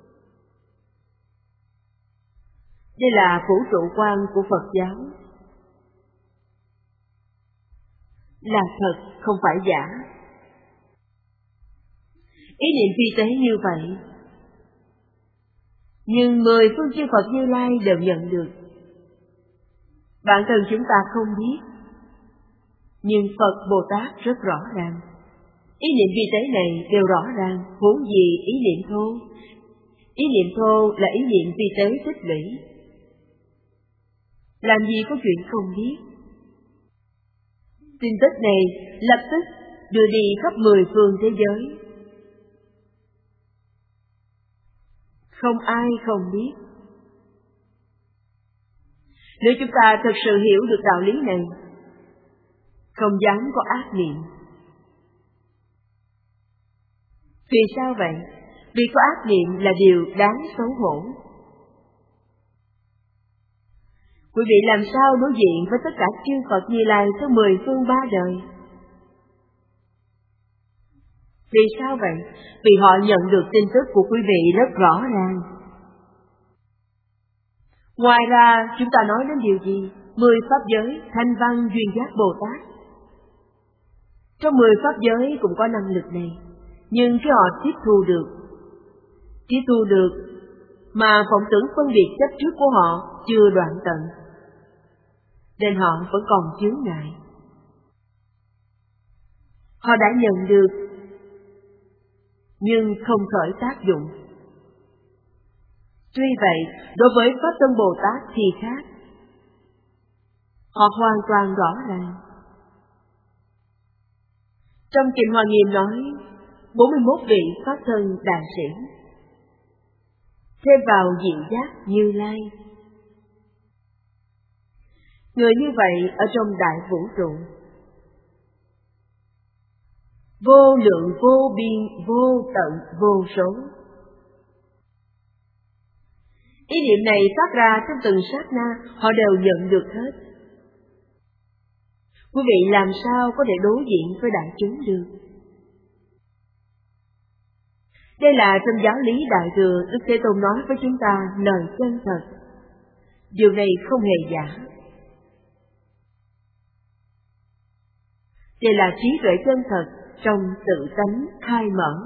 Đây là vũ trụ quan của Phật giáo, là thật không phải giả. Ý niệm vi tế như vậy, nhưng 10 phương chư Phật Như Lai đều nhận được. Bản thân chúng ta không biết, nhưng Phật Bồ Tát rất rõ ràng. Ý niệm vi tế này đều rõ ràng, huống gì ý niệm thô. Ý niệm thô là ý niệm vi tế tích lũy. Làm gì có chuyện không biết. Tin tức này lập tức đưa đi khắp 10 phương thế giới. Không ai không biết. Nếu chúng ta thực sự hiểu được đạo lý này, không dám có ác niệm. Vì sao vậy? Vì có ác niệm là điều đáng xấu hổ. Quý vị làm sao đối diện với tất cả chư Phật Như Lai tới 10 phương 3 đời? Vì sao vậy? Vì họ nhận được tin tức của quý vị rất rõ ràng. Ngoài ra, chúng ta nói đến điều gì? 10 pháp giới, thanh văn, duyên giác Bồ Tát. Trong 10 pháp giới cũng có năng lực này, nhưng khi họ tiếp thu được, mà vọng tưởng phân biệt chấp trước của họ chưa đoạn tận, nên họ vẫn còn chướng ngại. Họ đã nhận được, nhưng không khởi tác dụng. Tuy vậy, đối với Pháp Thân Bồ Tát thì khác. Họ hoàn toàn rõ ràng. Trong Kinh Hoa Nghiêm nói, 41 vị Pháp Thân Đại Sĩ, thêm vào diệu giác Như Lai. Người như vậy ở trong đại vũ trụ, vô lượng vô biên, vô tận, vô số. Ý niệm này phát ra trong từng sát na, họ đều nhận được hết. Quý vị làm sao có thể đối diện với đại chúng được? Đây là trong giáo lý Đại Thừa, Đức Thế Tôn nói với chúng ta lời chân thật. Điều này không hề giả. Đây là trí tuệ chân thật trong tự tánh khai mở.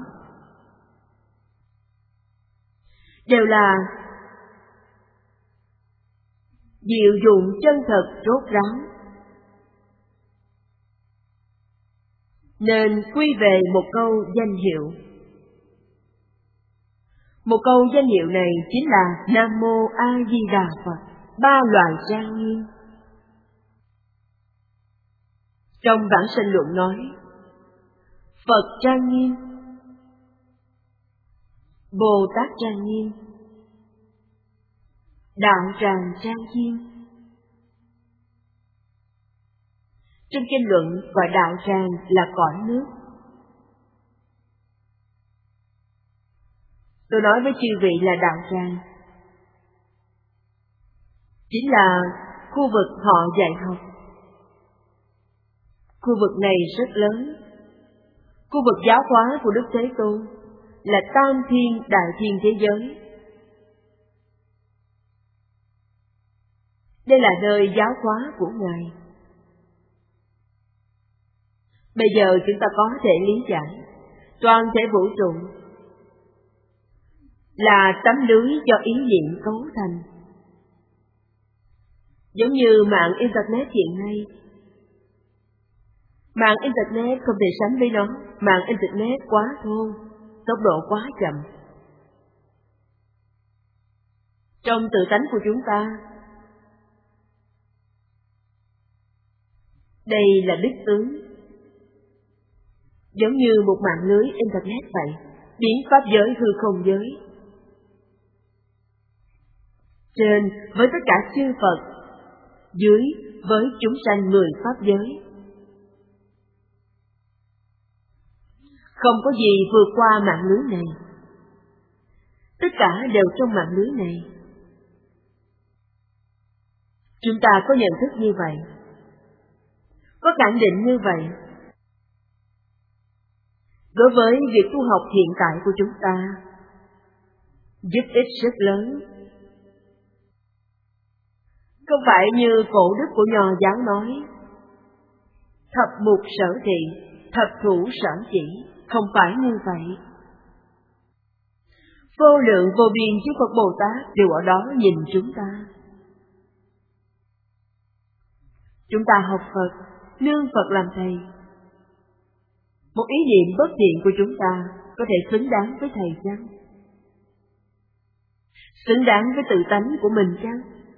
Đều là diệu dụng chân thật rốt ráo. Nên quy về một câu danh hiệu. Một câu danh hiệu này chính là Nam Mô A Di Đà Phật, 3 loại trang nghiêm. Trong bản sinh luận nói, Phật trang nghiêm, Bồ Tát trang nghiêm, Đạo Tràng trang nghiêm. Trong kinh luận gọi đạo tràng là cõi nước. Tôi nói với chư vị là đạo tràng chính là khu vực họ dạy học, Khu vực này rất lớn. Khu vực giáo hóa của Đức Thế Tôn là tam thiên đại thiên thế giới. Đây là nơi giáo hóa của Ngài. Bây giờ chúng ta có thể lý giải toàn thể vũ trụ là tấm lưới do ý niệm cấu thành. Giống như mạng Internet hiện nay. Mạng Internet không thể sánh với nó. Mạng Internet quá thô, tốc độ quá chậm. Trong tự tánh của chúng ta, đây là đức tướng. Giống như một mạng lưới Internet vậy, biến pháp giới hư không giới. Trên với tất cả chư Phật, dưới với chúng sanh 10 pháp giới. Không có gì vượt qua mạng lưới này. Tất cả đều trong mạng lưới này. Chúng ta có nhận thức như vậy, có khẳng định như vậy. Đối với việc tu học hiện tại của chúng ta, giúp ích rất lớn. Không phải như cổ đức của Nho giáo nói, thập mục sở thị, thập thủ sở chỉ, không phải như vậy. Vô lượng vô biên chư Phật Bồ Tát đều ở đó nhìn chúng ta. Chúng ta học Phật, nương Phật làm thầy. Một ý niệm bất thiện của chúng ta có thể xứng đáng với thầy chăng? Xứng đáng với tự tánh của mình chăng?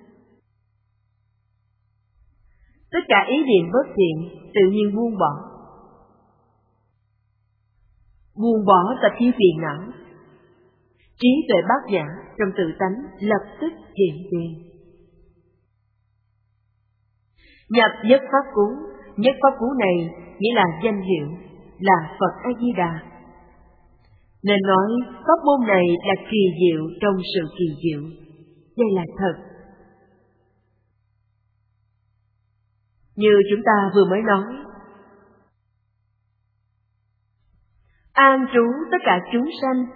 Tất cả ý niệm bất thiện tự nhiên buông bỏ. Buông bỏ tập khí phiền não. Trí tuệ bát nhã trong tự tánh lập tức hiện tiền. Nhập nhất pháp cú. Nhất pháp cú này nghĩa là danh hiệu, là Phật A-di-đà. Nên nói pháp môn này là kỳ diệu trong sự kỳ diệu. Đây là thật. Như chúng ta vừa mới nói, an trú tất cả chúng sanh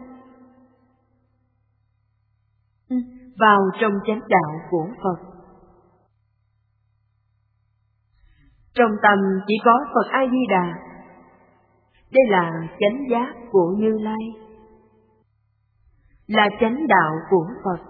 vào trong chánh đạo của Phật. Trong tâm chỉ có Phật A-di-đà. Đây là chánh giác của Như Lai, là chánh đạo của Phật.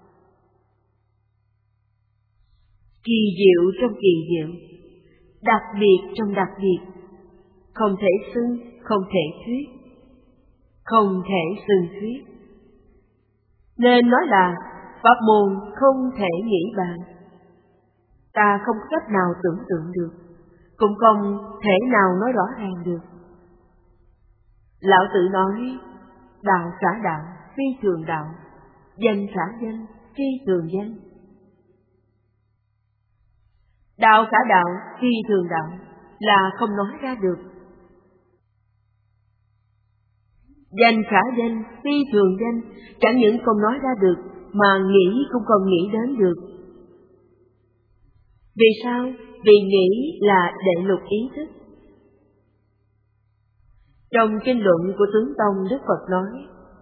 Kỳ diệu trong kỳ diệu, đặc biệt trong đặc biệt, không thể xưng, không thể thuyết, không thể xưng thuyết. Nên nói là pháp môn không thể nghĩ bàn. Ta không có cách nào tưởng tượng được, cũng không thể nào nói rõ ràng được. Lão Tử nói, đạo khả đạo, phi thường đạo, danh khả danh, phi thường danh. Đạo khả đạo, phi thường đạo là không nói ra được. Danh khả danh, phi thường danh, chẳng những không nói ra được, mà nghĩ cũng không nghĩ đến được. Vì sao? Vì nghĩ là đệ lục ý thức. Trong kinh luận của Tướng Tông, Đức Phật nói,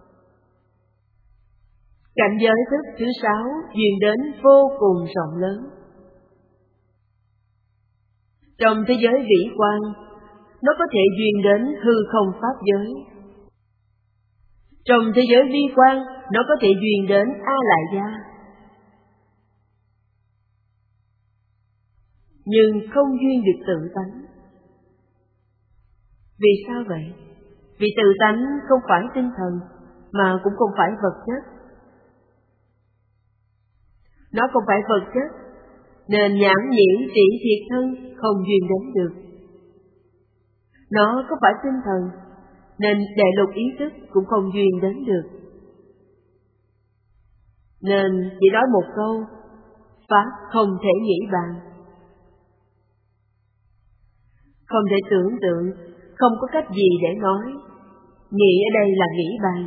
cảnh giới thức thứ 6 duyên đến vô cùng rộng lớn. Trong thế giới vĩ quan, nó có thể duyên đến hư không pháp giới. Trong thế giới vi quan, nó có thể duyên đến A Lại Gia. Nhưng không duyên được tự tánh. Vì sao vậy? Vì tự tánh không phải tinh thần, mà cũng không phải vật chất. Nó không phải vật chất, nên nhãn nhĩ tỷ thiệt thân không duyên đến được. Nó có phải tinh thần, nên đệ lục ý thức cũng không duyên đến được. Nên chỉ nói một câu, pháp không thể nghĩ bàn. Không thể tưởng tượng, không có cách gì để nói. Nghĩ ở đây là nghĩ bàn.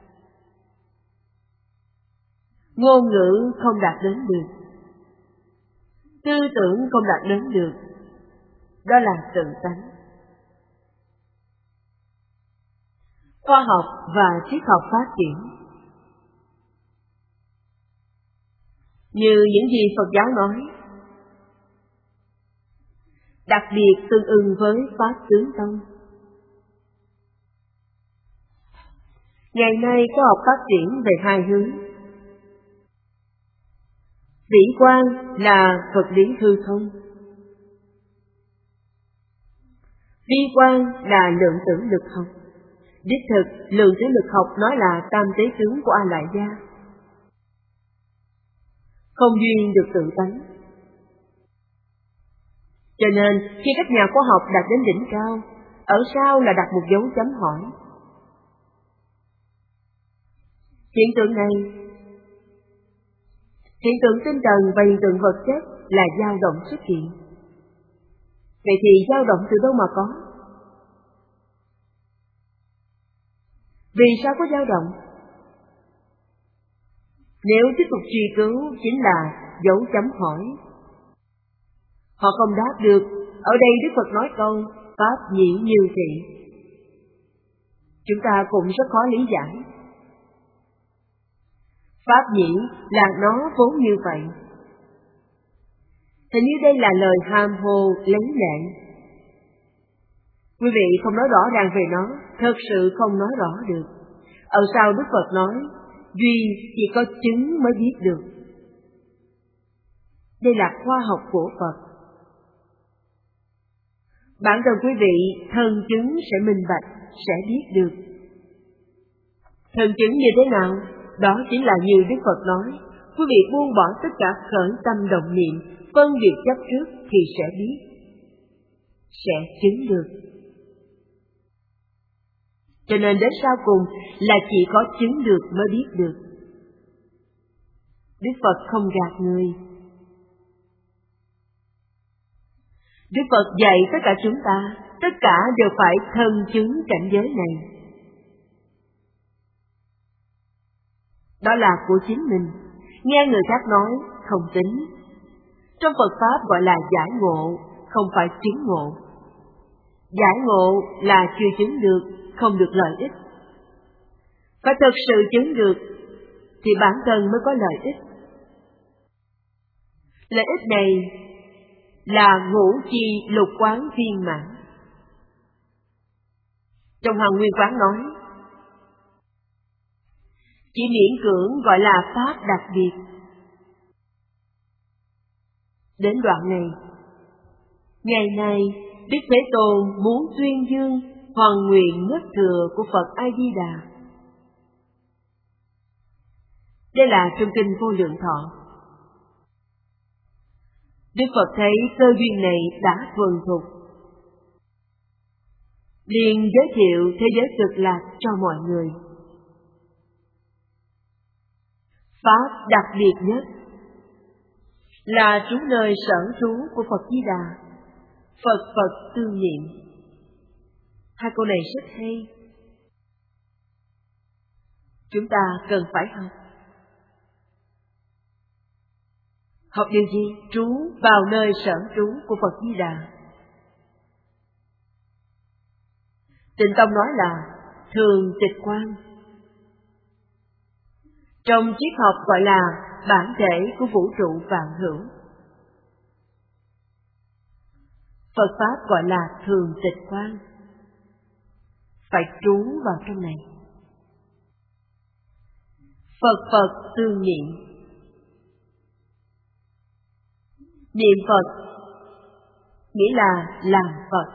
Ngôn ngữ không đạt đến được, tư tưởng không đạt đến được, đó là tự tánh. Khoa học và triết học phát triển. Như những gì Phật giáo nói, đặc biệt tương ưng với Pháp Tướng Tông. Ngày nay khoa học phát triển về hai hướng. Vĩ quan là vật lý hư không, vi quan là lượng tử lực học. Đích thực, lượng tử lực học nói là tam tế tướng của A Lại Gia, không duyên được tự tánh. Cho nên, khi các nhà khoa học đạt đến đỉnh cao, ở sau là đặt một dấu chấm hỏi. Hiện tượng này, hiện tượng tinh thần và hiện tượng vật chất là dao động xuất hiện. Vậy thì dao động từ đâu mà có? Vì sao có dao động? Nếu tiếp tục truy cứu chính là dấu chấm hỏi. Họ không đáp được. Ở đây Đức Phật nói câu Pháp nhĩ như thị. Chúng ta cũng rất khó lý giải. Pháp nhĩ là nó vốn như vậy. Hình như đây là lời hàm hồ lấy lệ. Quý vị không nói rõ ràng về nó, thật sự không nói rõ được. Ở sau Đức Phật nói, duy chỉ có chứng mới biết được. Đây là khoa học của Phật. Bản thân quý vị thân chứng sẽ minh bạch, sẽ biết được. Thân chứng như thế nào? Đó chính là như Đức Phật nói, quý vị buông bỏ tất cả khởi tâm động niệm, phân biệt chấp trước thì sẽ biết, sẽ chứng được. Cho nên đến sau cùng là chỉ có chứng được mới biết được. Đức Phật không gạt người. Đức Phật dạy tất cả chúng ta, tất cả đều phải thân chứng cảnh giới này. Đó là của chính mình. Nghe người khác nói, không tính. Trong Phật Pháp gọi là giải ngộ, không phải chứng ngộ. Giải ngộ là chưa chứng được, không được lợi ích. Phải thật sự chứng được, thì bản thân mới có lợi ích. Lợi ích này là ngũ chi lục quán viên mãn. Trong Hoàng Nguyên Quán nói, chỉ miễn cưỡng gọi là Pháp đặc biệt. Đến đoạn này, ngày nay Đức Thế Tôn muốn tuyên dương hoàn nguyện nhất thừa của Phật A Di Đà. Đây là trong kinh Vô Lượng Thọ. Đức Phật thấy cơ duyên này đã thuần thục, liền giới thiệu thế giới cực lạc cho mọi người. Pháp đặc biệt nhất là trú nơi sở trú của Phật Di Đà, Phật Phật tương niệm. Hai câu này rất hay. Chúng ta cần phải học. Học điều gì? Trú vào nơi sở trú của Phật Di Đà. Tịnh Tông nói là thường tịch quan. Trong triết học gọi là bản thể của vũ trụ vạn hữu. Phật Pháp gọi là thường tịch quan. Phải trú vào trong này. Phật Phật tương niệm. Niệm Phật nghĩa là làm Phật.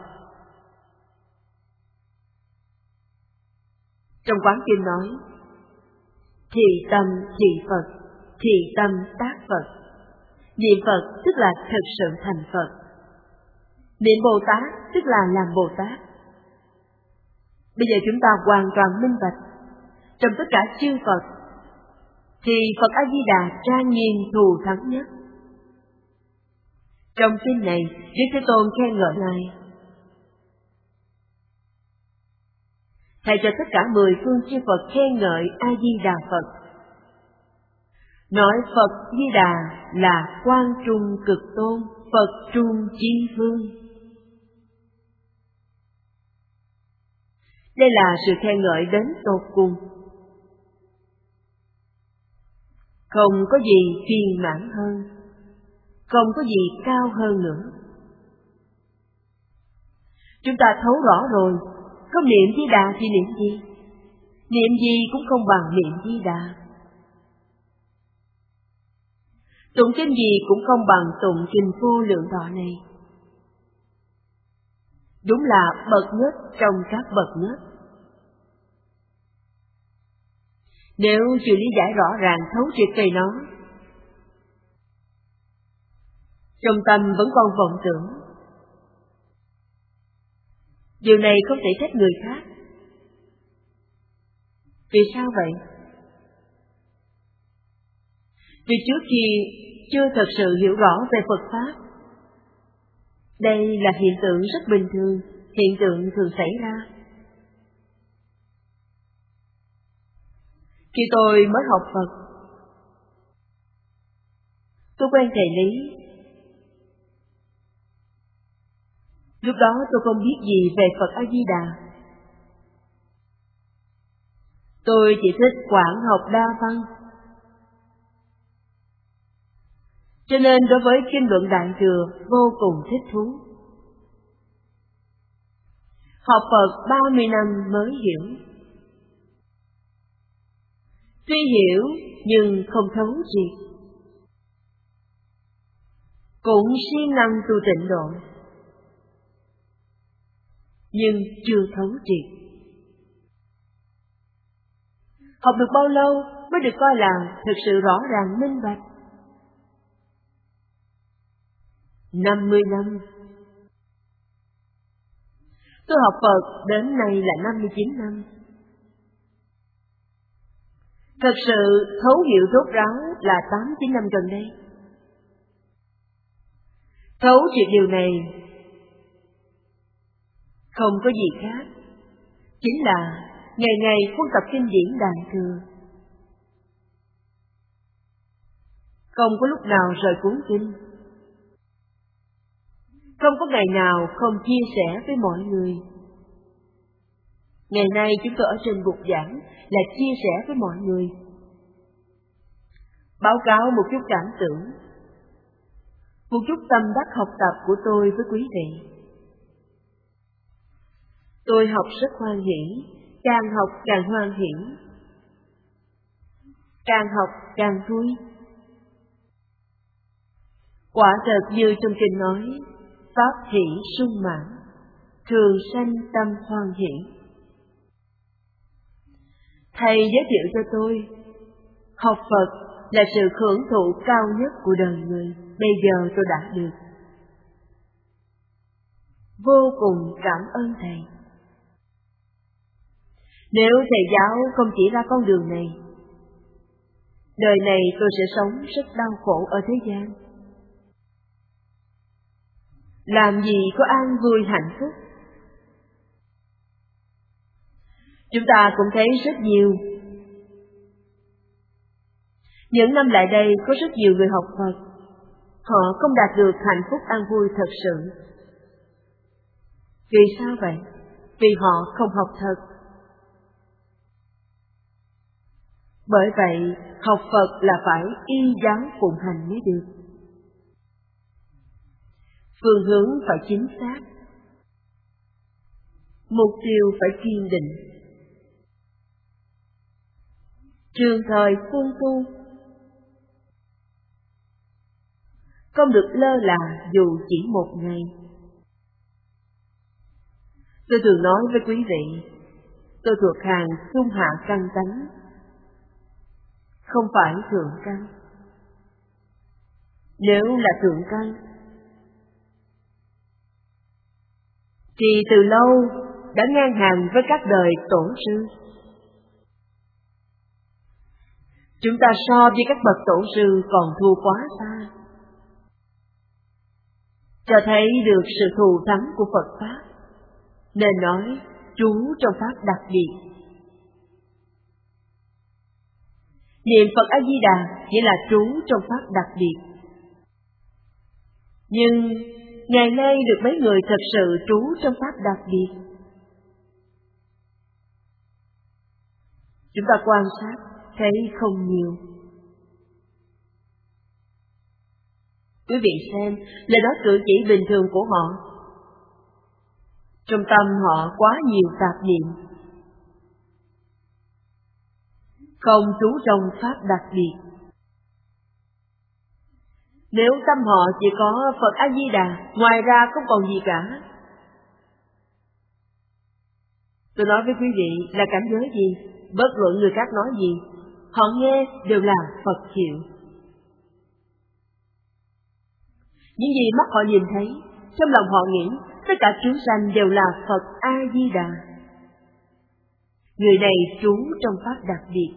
Trong Quán Kinh nói, thì tâm thị Phật, thì tâm tác Phật. Niệm Phật tức là thực sự thành Phật. Niệm Bồ Tát tức là làm Bồ Tát. Bây giờ chúng ta hoàn toàn minh bạch. Trong tất cả chư Phật, thì Phật A Di Đà trang nghiêm thù thắng nhất. Trong kinh này, Đức Thế Tôn khen ngợi Ngài. Thầy cho tất cả 10 phương chư Phật khen ngợi A Di Đà Phật. Nói Phật Di Đà là Quang Trung Cực Tôn, Phật Trung Chi Vương. Đây là sự khen ngợi đến tột cùng. Không có gì viên mãn hơn, không có gì cao hơn nữa. Chúng ta thấu rõ rồi, không niệm Di Đà thì niệm gì? Niệm gì cũng không bằng niệm Di Đà. Tụng kinh gì cũng không bằng tụng kinh Vô Lượng Thọ này. Đúng là bậc nhất trong các bậc nhất. Nếu chưa lý giải rõ ràng thấu triệt về nó, trong tâm vẫn còn vọng tưởng, điều này không thể trách người khác. Vì sao vậy? Vì trước khi chưa thật sự hiểu rõ về Phật Pháp. Đây là hiện tượng rất bình thường, hiện tượng thường xảy ra. Khi tôi mới học Phật, tôi quen thầy Lý. Lúc đó tôi không biết gì về Phật A-di-đà. Tôi chỉ thích quảng học đa văn. Cho nên đối với kinh luận Đại Thừa vô cùng thích thú. Học Phật 30 năm mới hiểu. Tuy hiểu nhưng không thấu triệt. Cũng siêng năng tu tịnh độ, nhưng chưa thấu triệt. Học được bao lâu mới được coi là thực sự rõ ràng minh bạch? 50 năm. Tôi học Phật đến nay là 59 năm. Thật sự thấu hiểu rốt ráo là 8-9 năm gần đây. Thấu triệt điều này không có gì khác, chính là ngày ngày quân tập kinh điển Đại Thừa. Không có lúc nào rời cuốn kinh, không có ngày nào không chia sẻ với mọi người. Ngày nay chúng tôi ở trên bục giảng là chia sẻ với mọi người, báo cáo một chút cảm tưởng, một chút tâm đắc học tập của tôi với quý vị. Tôi học rất hoan hỷ, càng học càng hoan hỷ, càng học càng vui. Quả thật như trong kinh nói, pháp hỷ sung mãn, thường sanh tâm hoan hỷ. Thầy giới thiệu cho tôi, học Phật là sự hưởng thụ cao nhất của đời người, bây giờ tôi đã được. Vô cùng cảm ơn thầy. Nếu thầy giáo không chỉ ra con đường này, đời này tôi sẽ sống rất đau khổ ở thế gian. Làm gì có an vui hạnh phúc. Chúng ta cũng thấy rất nhiều. Những năm lại đây có rất nhiều người học Phật, họ không đạt được hạnh phúc an vui thật sự. Vì sao vậy? Vì họ không học thật. Bởi vậy, học Phật là phải y giáo phụng hành mới được. Phương hướng phải chính xác, mục tiêu phải kiên định. Trường thời phương tu, không được lơ là dù chỉ một ngày. Tôi thường nói với quý vị, tôi thuộc hàng trung hạ căn tánh, không phải thượng căn. Nếu là thượng căn, thì từ lâu đã ngang hàng với các đời tổ sư. Chúng ta so với các bậc tổ sư còn thua quá xa, cho thấy được sự thù thắng của Phật Pháp, nên nói trú trong Pháp đặc biệt. Niệm Phật A-di-đà chỉ là trú trong Pháp đặc biệt. Nhưng ngày nay được mấy người thật sự trú trong Pháp đặc biệt. Chúng ta quan sát, thấy không nhiều. Quý vị xem, lời nói cử chỉ bình thường của họ. Trong tâm họ quá nhiều tạp niệm, không chú trọng pháp đặc biệt. Nếu tâm họ chỉ có Phật A-di-đà, ngoài ra không còn gì cả. Tôi nói với quý vị là cảnh giới gì, bất luận người khác nói gì, họ nghe đều là Phật hiệu. Những gì mắt họ nhìn thấy, trong lòng họ nghĩ, tất cả chúng sanh đều là Phật A-di-đà. Người này trú trong pháp đặc biệt.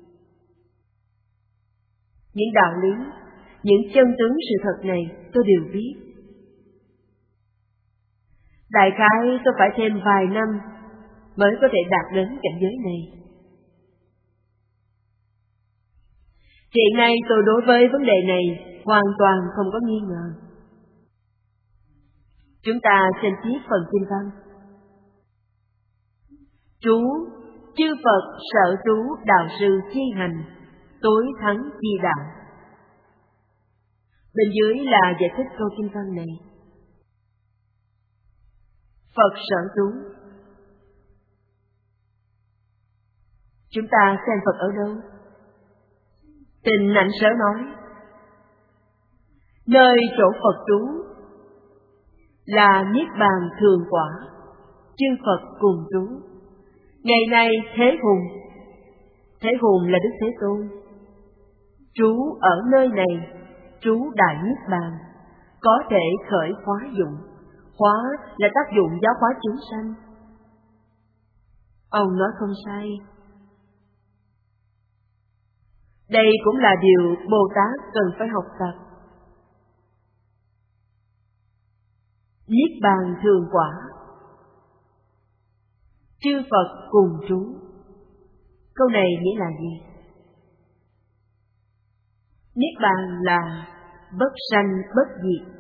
Những đạo lý, những chân tướng sự thật này tôi đều biết. Đại khái tôi phải thêm vài năm mới có thể đạt đến cảnh giới này. Hiện nay tôi đối với vấn đề này hoàn toàn không có nghi ngờ. Chúng ta xem tiếp phần kinh văn. Trú, chư Phật sở trú đạo sư chi hành, tối thắng chi đạo. Bên dưới là giải thích câu kinh văn này. Phật sở trú. Chúng ta xem Phật ở đâu? Tình Ảnh Sở nói, nơi chỗ Phật trú là Niết Bàn thường quả, chư Phật cùng trú. Ngày nay Thế Hùng là Đức Thế Tôn, trú ở nơi này, trú Đại Niết Bàn, có thể khởi khóa dụng. Khóa là tác dụng giáo hóa chúng sanh. Ông nói không sai. Đây cũng là điều Bồ Tát cần phải học tập. Niết Bàn thường quả, chư Phật cùng trú. Câu này nghĩa là gì? Niết Bàn là bất sanh bất diệt.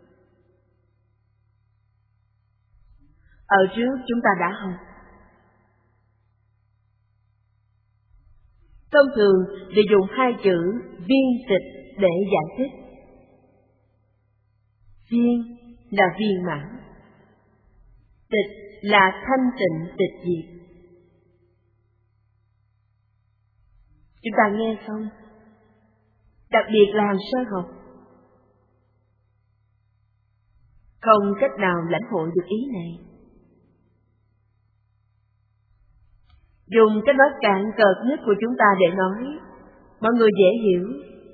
Ở trước chúng ta đã học. Thông thường để dùng hai chữ viên tịch để giải thích. Viên là viên mãn, tịch là thanh tịnh tịch diệt. Chúng ta nghe xong, đặc biệt là hàng sơ học, không cách nào lãnh hội được ý này. Dùng cái nói cạn cợt nhất của chúng ta để nói, mọi người dễ hiểu.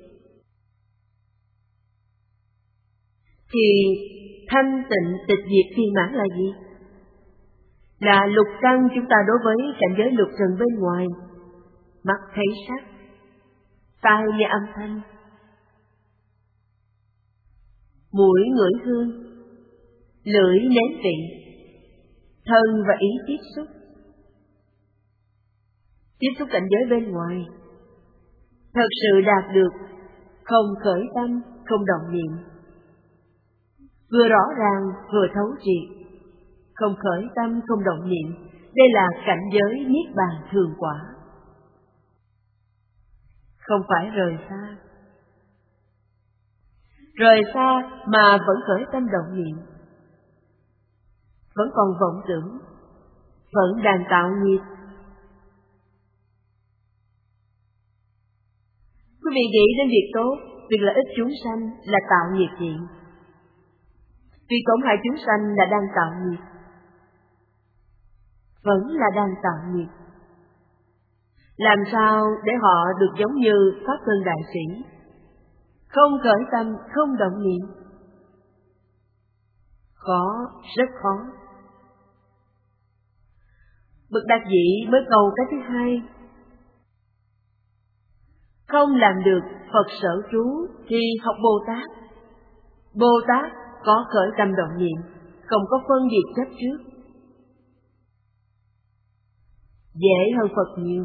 Thì thanh tịnh tịch diệt viên mãn là gì? Là lục căn chúng ta đối với cảnh giới lục trần bên ngoài. Mắt thấy sắc, tai nghe âm thanh, mũi ngửi hương, lưỡi nếm vị, thân và ý tiếp xúc. Tiếp xúc cảnh giới bên ngoài, thật sự đạt được, không khởi tâm, không động niệm, vừa rõ ràng vừa thấu triệt, không khởi tâm, không động niệm. Đây là cảnh giới Niết Bàn thường quả. Không phải rời xa. Rời xa mà vẫn khởi tâm động niệm, vẫn còn vọng tưởng, vẫn đang tạo nghiệp. Quý vị nghĩ đến việc tốt, việc lợi ích chúng sanh là tạo nghiệp thiện. Vì tổn hại chúng sanh là đang tạo nghiệp, vẫn là đang tạo nghiệp. Làm sao để họ được giống như Pháp Thân Đại Sĩ, không khởi tâm, không động niệm? Khó, rất khó. Bậc Đạt Vị mới cầu cái thứ hai. Không làm được Phật sở trú thì học Bồ Tát. Bồ Tát có khởi tâm động niệm, không có phân biệt chấp trước, dễ hơn Phật nhiều.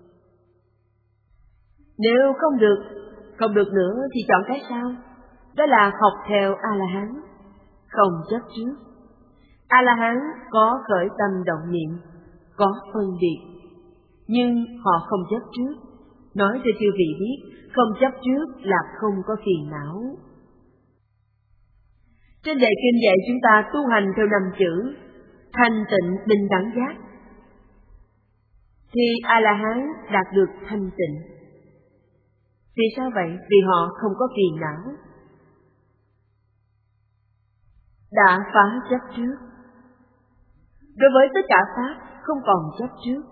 Nếu không được nữa thì chọn cái sau. Đó là học theo A-la-hán, không chấp trước. A-la-hán có khởi tâm động niệm, có phân biệt, nhưng họ không chấp trước. Nói cho chư vị biết, không chấp trước là không có phiền não. Trên đề kinh dạy chúng ta tu hành theo 5 chữ thanh tịnh bình đẳng giác, thì A-la-hán đạt được thanh tịnh. Vì sao vậy? Vì họ không có phiền não, đã phá chấp trước. Đối với tất cả pháp không còn chấp trước.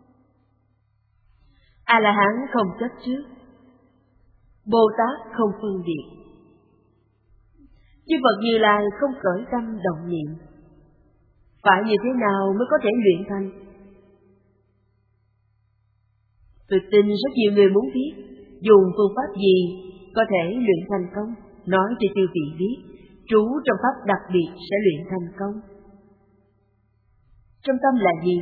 A-la-hán không chấp trước, Bồ Tát không phân biệt, chư Phật Như Lai không khởi tâm động niệm. Phải như thế nào mới có thể luyện thành? Tôi tin rất nhiều người muốn biết dùng phương pháp gì có thể luyện thành công. Nói cho chư vị biết, trú trong pháp đặc biệt sẽ luyện thành công. Trong tâm là gì?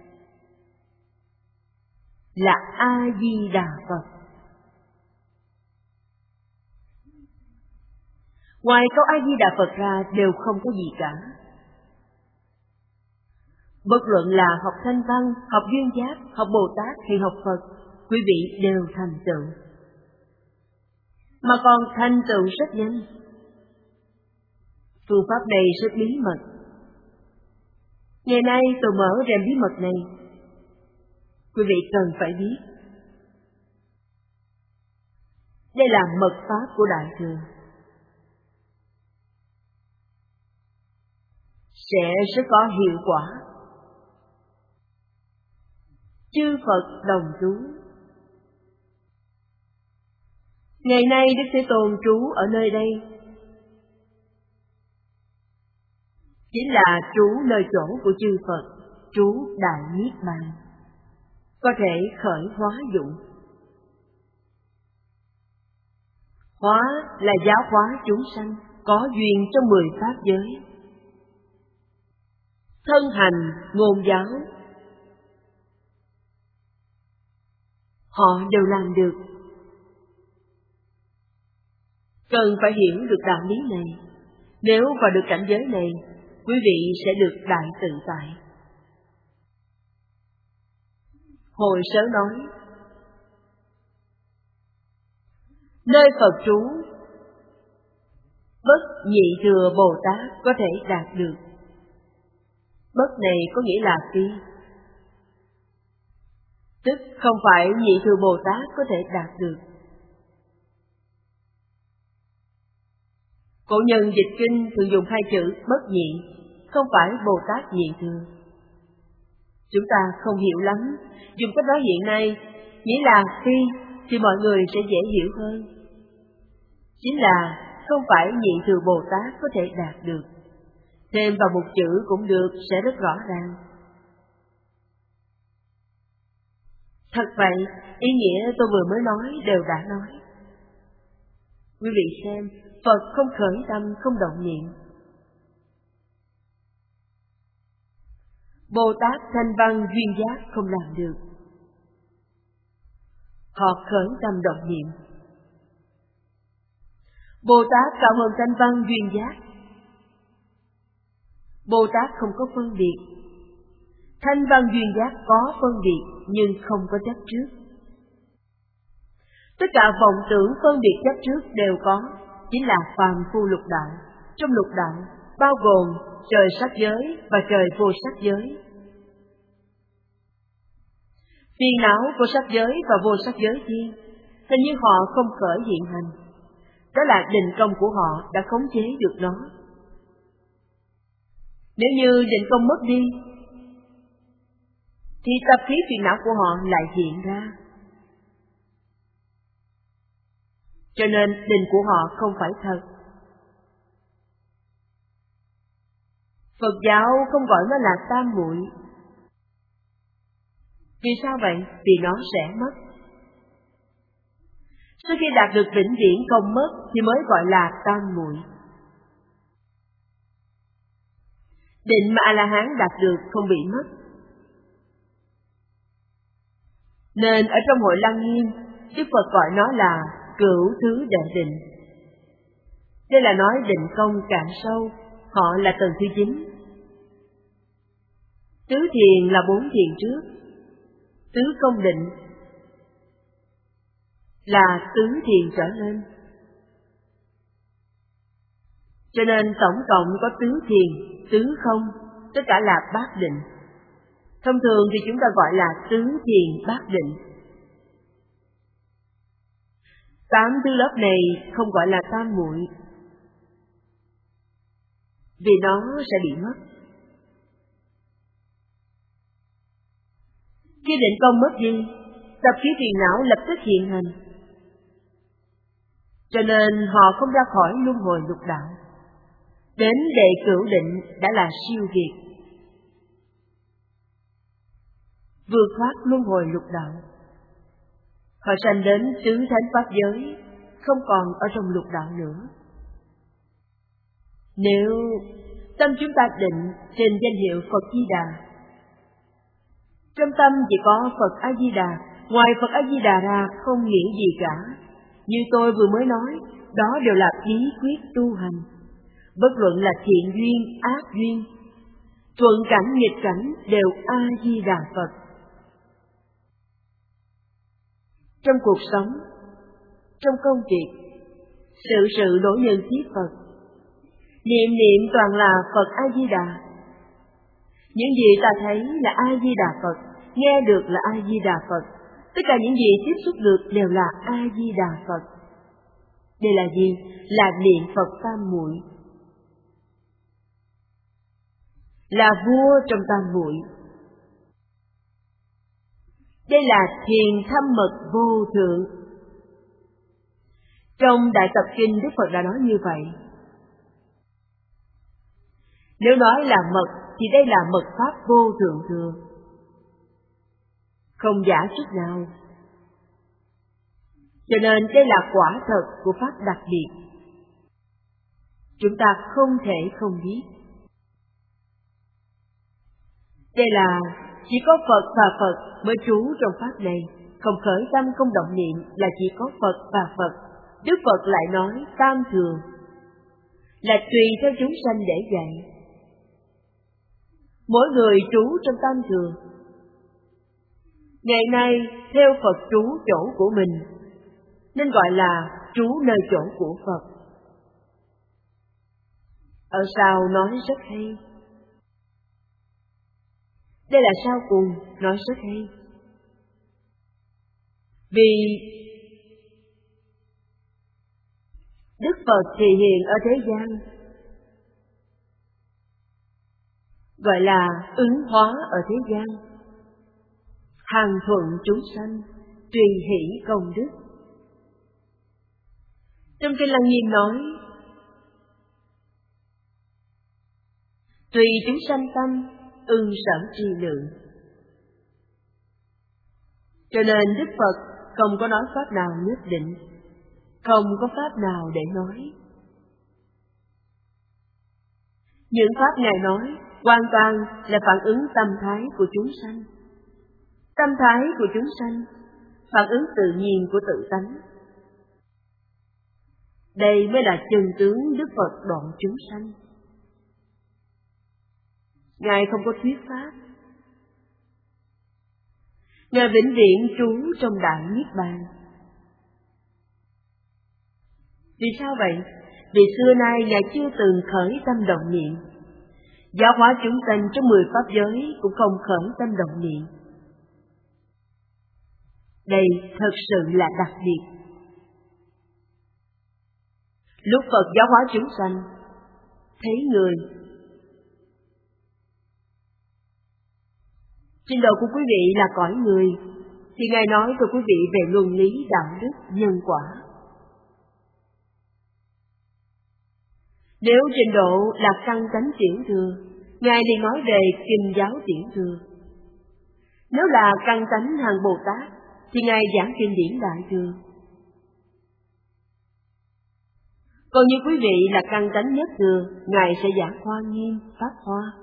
Là A-di-đà Phật. Ngoài câu A-di-đà Phật ra đều không có gì cả. Bất luận là học Thanh Văn, học Duyên Giác, học Bồ Tát hay học Phật, quý vị đều thành tựu. Mà còn thành tựu rất nhanh. Phương pháp này rất bí mật. Ngày nay tôi mở rèm bí mật này. Quý vị cần phải biết. Đây là mật pháp của Đại Thừa. Sẽ rất có hiệu quả. Chư Phật đồng trú. Ngày nay Đức Thế Tôn trú ở nơi đây, chính là trú nơi chỗ của chư Phật, trú Đại Niết Bàn, có thể khởi hóa dụng. Hóa là giáo hóa chúng sanh, có duyên trong 10 pháp giới. Thân hành, ngôn giáo, họ đều làm được. Cần phải hiểu được đạo lý này. Nếu vào được cảnh giới này, quý vị sẽ được đại tự tại. Hồi sớ nói, nơi Phật trú, bất nhị thừa Bồ Tát có thể đạt được. Bất này có nghĩa là phi, tức không phải nhị thừa Bồ Tát có thể đạt được. Cổ nhân dịch kinh thường dùng 2 chữ bất nhị, không phải Bồ Tát nhị thừa. Chúng ta không hiểu lắm, dùng cách nói hiện nay, nghĩa là phi thì mọi người sẽ dễ hiểu hơn. Chính là không phải nhị thừa Bồ Tát có thể đạt được. Thêm vào một chữ cũng được, sẽ rất rõ ràng. Thật vậy, ý nghĩa tôi vừa mới nói đều đã nói. Quý vị xem, Phật không khởi tâm, không động niệm. Bồ Tát Thanh Văn Duyên Giác không làm được. Họ khởi tâm động niệm. Bồ Tát cao hơn Thanh Văn Duyên Giác. Bồ Tát không có phân biệt. Thanh Văn Duyên Giác có phân biệt nhưng không có chấp trước. Tất cả vọng tưởng phân biệt chấp trước đều có, chính là phàm phu lục đạo. Trong lục đạo bao gồm trời sắc giới và trời vô sắc giới. Phiền não của sắc giới và vô sắc giới kia, hình như họ không khởi hiện hành. Đó là định công của họ đã khống chế được nó. Nếu như định công mất đi, thì tập khí phiền não của họ lại hiện ra. Cho nên định của họ không phải thật. Phật giáo không gọi nó là tam muội. Vì sao vậy? Vì nó sẽ mất. Sau khi đạt được vĩnh viễn không mất thì mới gọi là tam muội. Định mà A-la-hán đạt được không bị mất. Nên ở trong hội Lăng Nghiêm, Đức Phật gọi nó là cửu thứ đệ định. Đây là nói định công càng sâu, họ là tầng thứ 9. Tứ thiền là 4 thiền trước. tứ công định là tứ thiền trở lên. Cho nên tổng cộng có tứ thiền, tứ không, tất cả là bát định. Thông thường thì chúng ta gọi là tứ thiền bát định. 8 thứ lớp này không gọi là tam muội, vì nó sẽ bị mất. Khi định công mất đi, tập khí phiền não lập tức hiện hành. Cho nên họ không ra khỏi luân hồi lục đạo. Đến đệ cửu định đã là siêu việt, vượt thoát luân hồi lục đạo. Họ sanh đến tứ thánh pháp giới, không còn ở trong lục đạo nữa. Nếu tâm chúng ta định trên danh hiệu Phật Di Đà, trong tâm chỉ có Phật A Di Đà, ngoài Phật A Di Đà ra không nghĩ gì cả. Như tôi vừa mới nói, đó đều là bí quyết tu hành. Bất luận là thiện duyên, ác duyên, thuận cảnh, nghịch cảnh đều A Di Đà Phật. Trong cuộc sống, trong công việc, sự đối nhân tiếp Phật, niệm niệm toàn là Phật A Di Đà. Những gì ta thấy là A Di Đà Phật, nghe được là A Di Đà Phật, tất cả những gì tiếp xúc được đều là A Di Đà Phật. Đây là gì? Là niệm Phật tam muội, là vua trong tam muội. Đây là thiền thâm mật vô thượng. Trong Đại Tập Kinh, Đức Phật đã nói như vậy. Nếu nói là mật thì đây là mật pháp vô thượng thừa, không giả chút nào. Cho nên đây là quả thật của pháp đặc biệt, chúng ta không thể không biết. Đây là chỉ có Phật và Phật mới trú trong pháp này, không khởi tâm không động niệm là chỉ có Phật và Phật. Đức Phật lại nói tam thừa, là tùy theo chúng sanh để dạy. Mỗi người trú trong tam thừa. Ngày nay theo Phật trú chỗ của mình, nên gọi là trú nơi chỗ của Phật. Ở sau nói rất hay. Đây là sau cùng nói rất hay. Vì Đức Phật thì hiện ở thế gian, gọi là ứng hóa ở thế gian, hằng thuận chúng sanh, tùy hỷ công đức. Trong Kinh Lăng Nghiêm nói, tùy chúng sanh tâm, ưng sở tri lượng. Cho nên Đức Phật không có nói pháp nào nhất định, không có pháp nào để nói. Những pháp Ngài nói hoàn toàn là phản ứng tâm thái của chúng sanh. Tâm thái của chúng sanh, phản ứng tự nhiên của tự tánh. Đây mới là chân tướng Đức Phật độ chúng sanh. Ngài không có thuyết pháp. Ngài vĩnh viễn trú trong đại niết bàn. Vì sao vậy? Vì xưa nay Ngài chưa từng khởi tâm động niệm. Giáo hóa chúng sanh trong 10 pháp giới cũng không khởi tâm động niệm. Đây thật sự là đặc biệt. Lúc Phật giáo hóa chúng sanh, thấy người, trình độ của quý vị là cõi người, thì Ngài nói cho quý vị về luân lý đạo đức nhân quả. Nếu trình độ là căn tánh tiểu thừa, Ngài liền nói về kinh giáo tiểu thừa. Nếu là căn tánh hàng Bồ Tát, thì Ngài giảng kinh điển đại thừa. Còn như quý vị là căn tánh nhất thừa, Ngài sẽ giảng Hoa Nghiêm, Pháp Hoa.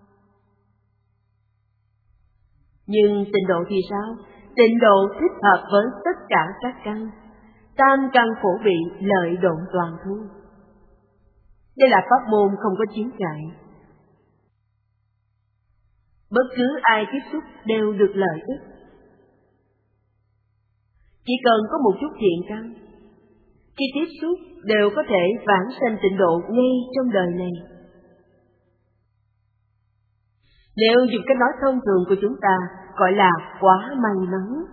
Nhưng tịnh độ thì sao? Tịnh độ thích hợp với tất cả các căn. Tam căn phổ bị, lợi độn toàn thu. Đây là pháp môn không có chướng ngại. Bất cứ ai tiếp xúc đều được lợi ích. chỉ cần có một chút thiện căn, khi tiếp xúc đều có thể vãng sanh tịnh độ ngay trong đời này. Nếu dùng cách nói thông thường của chúng ta, gọi là quá may mắn.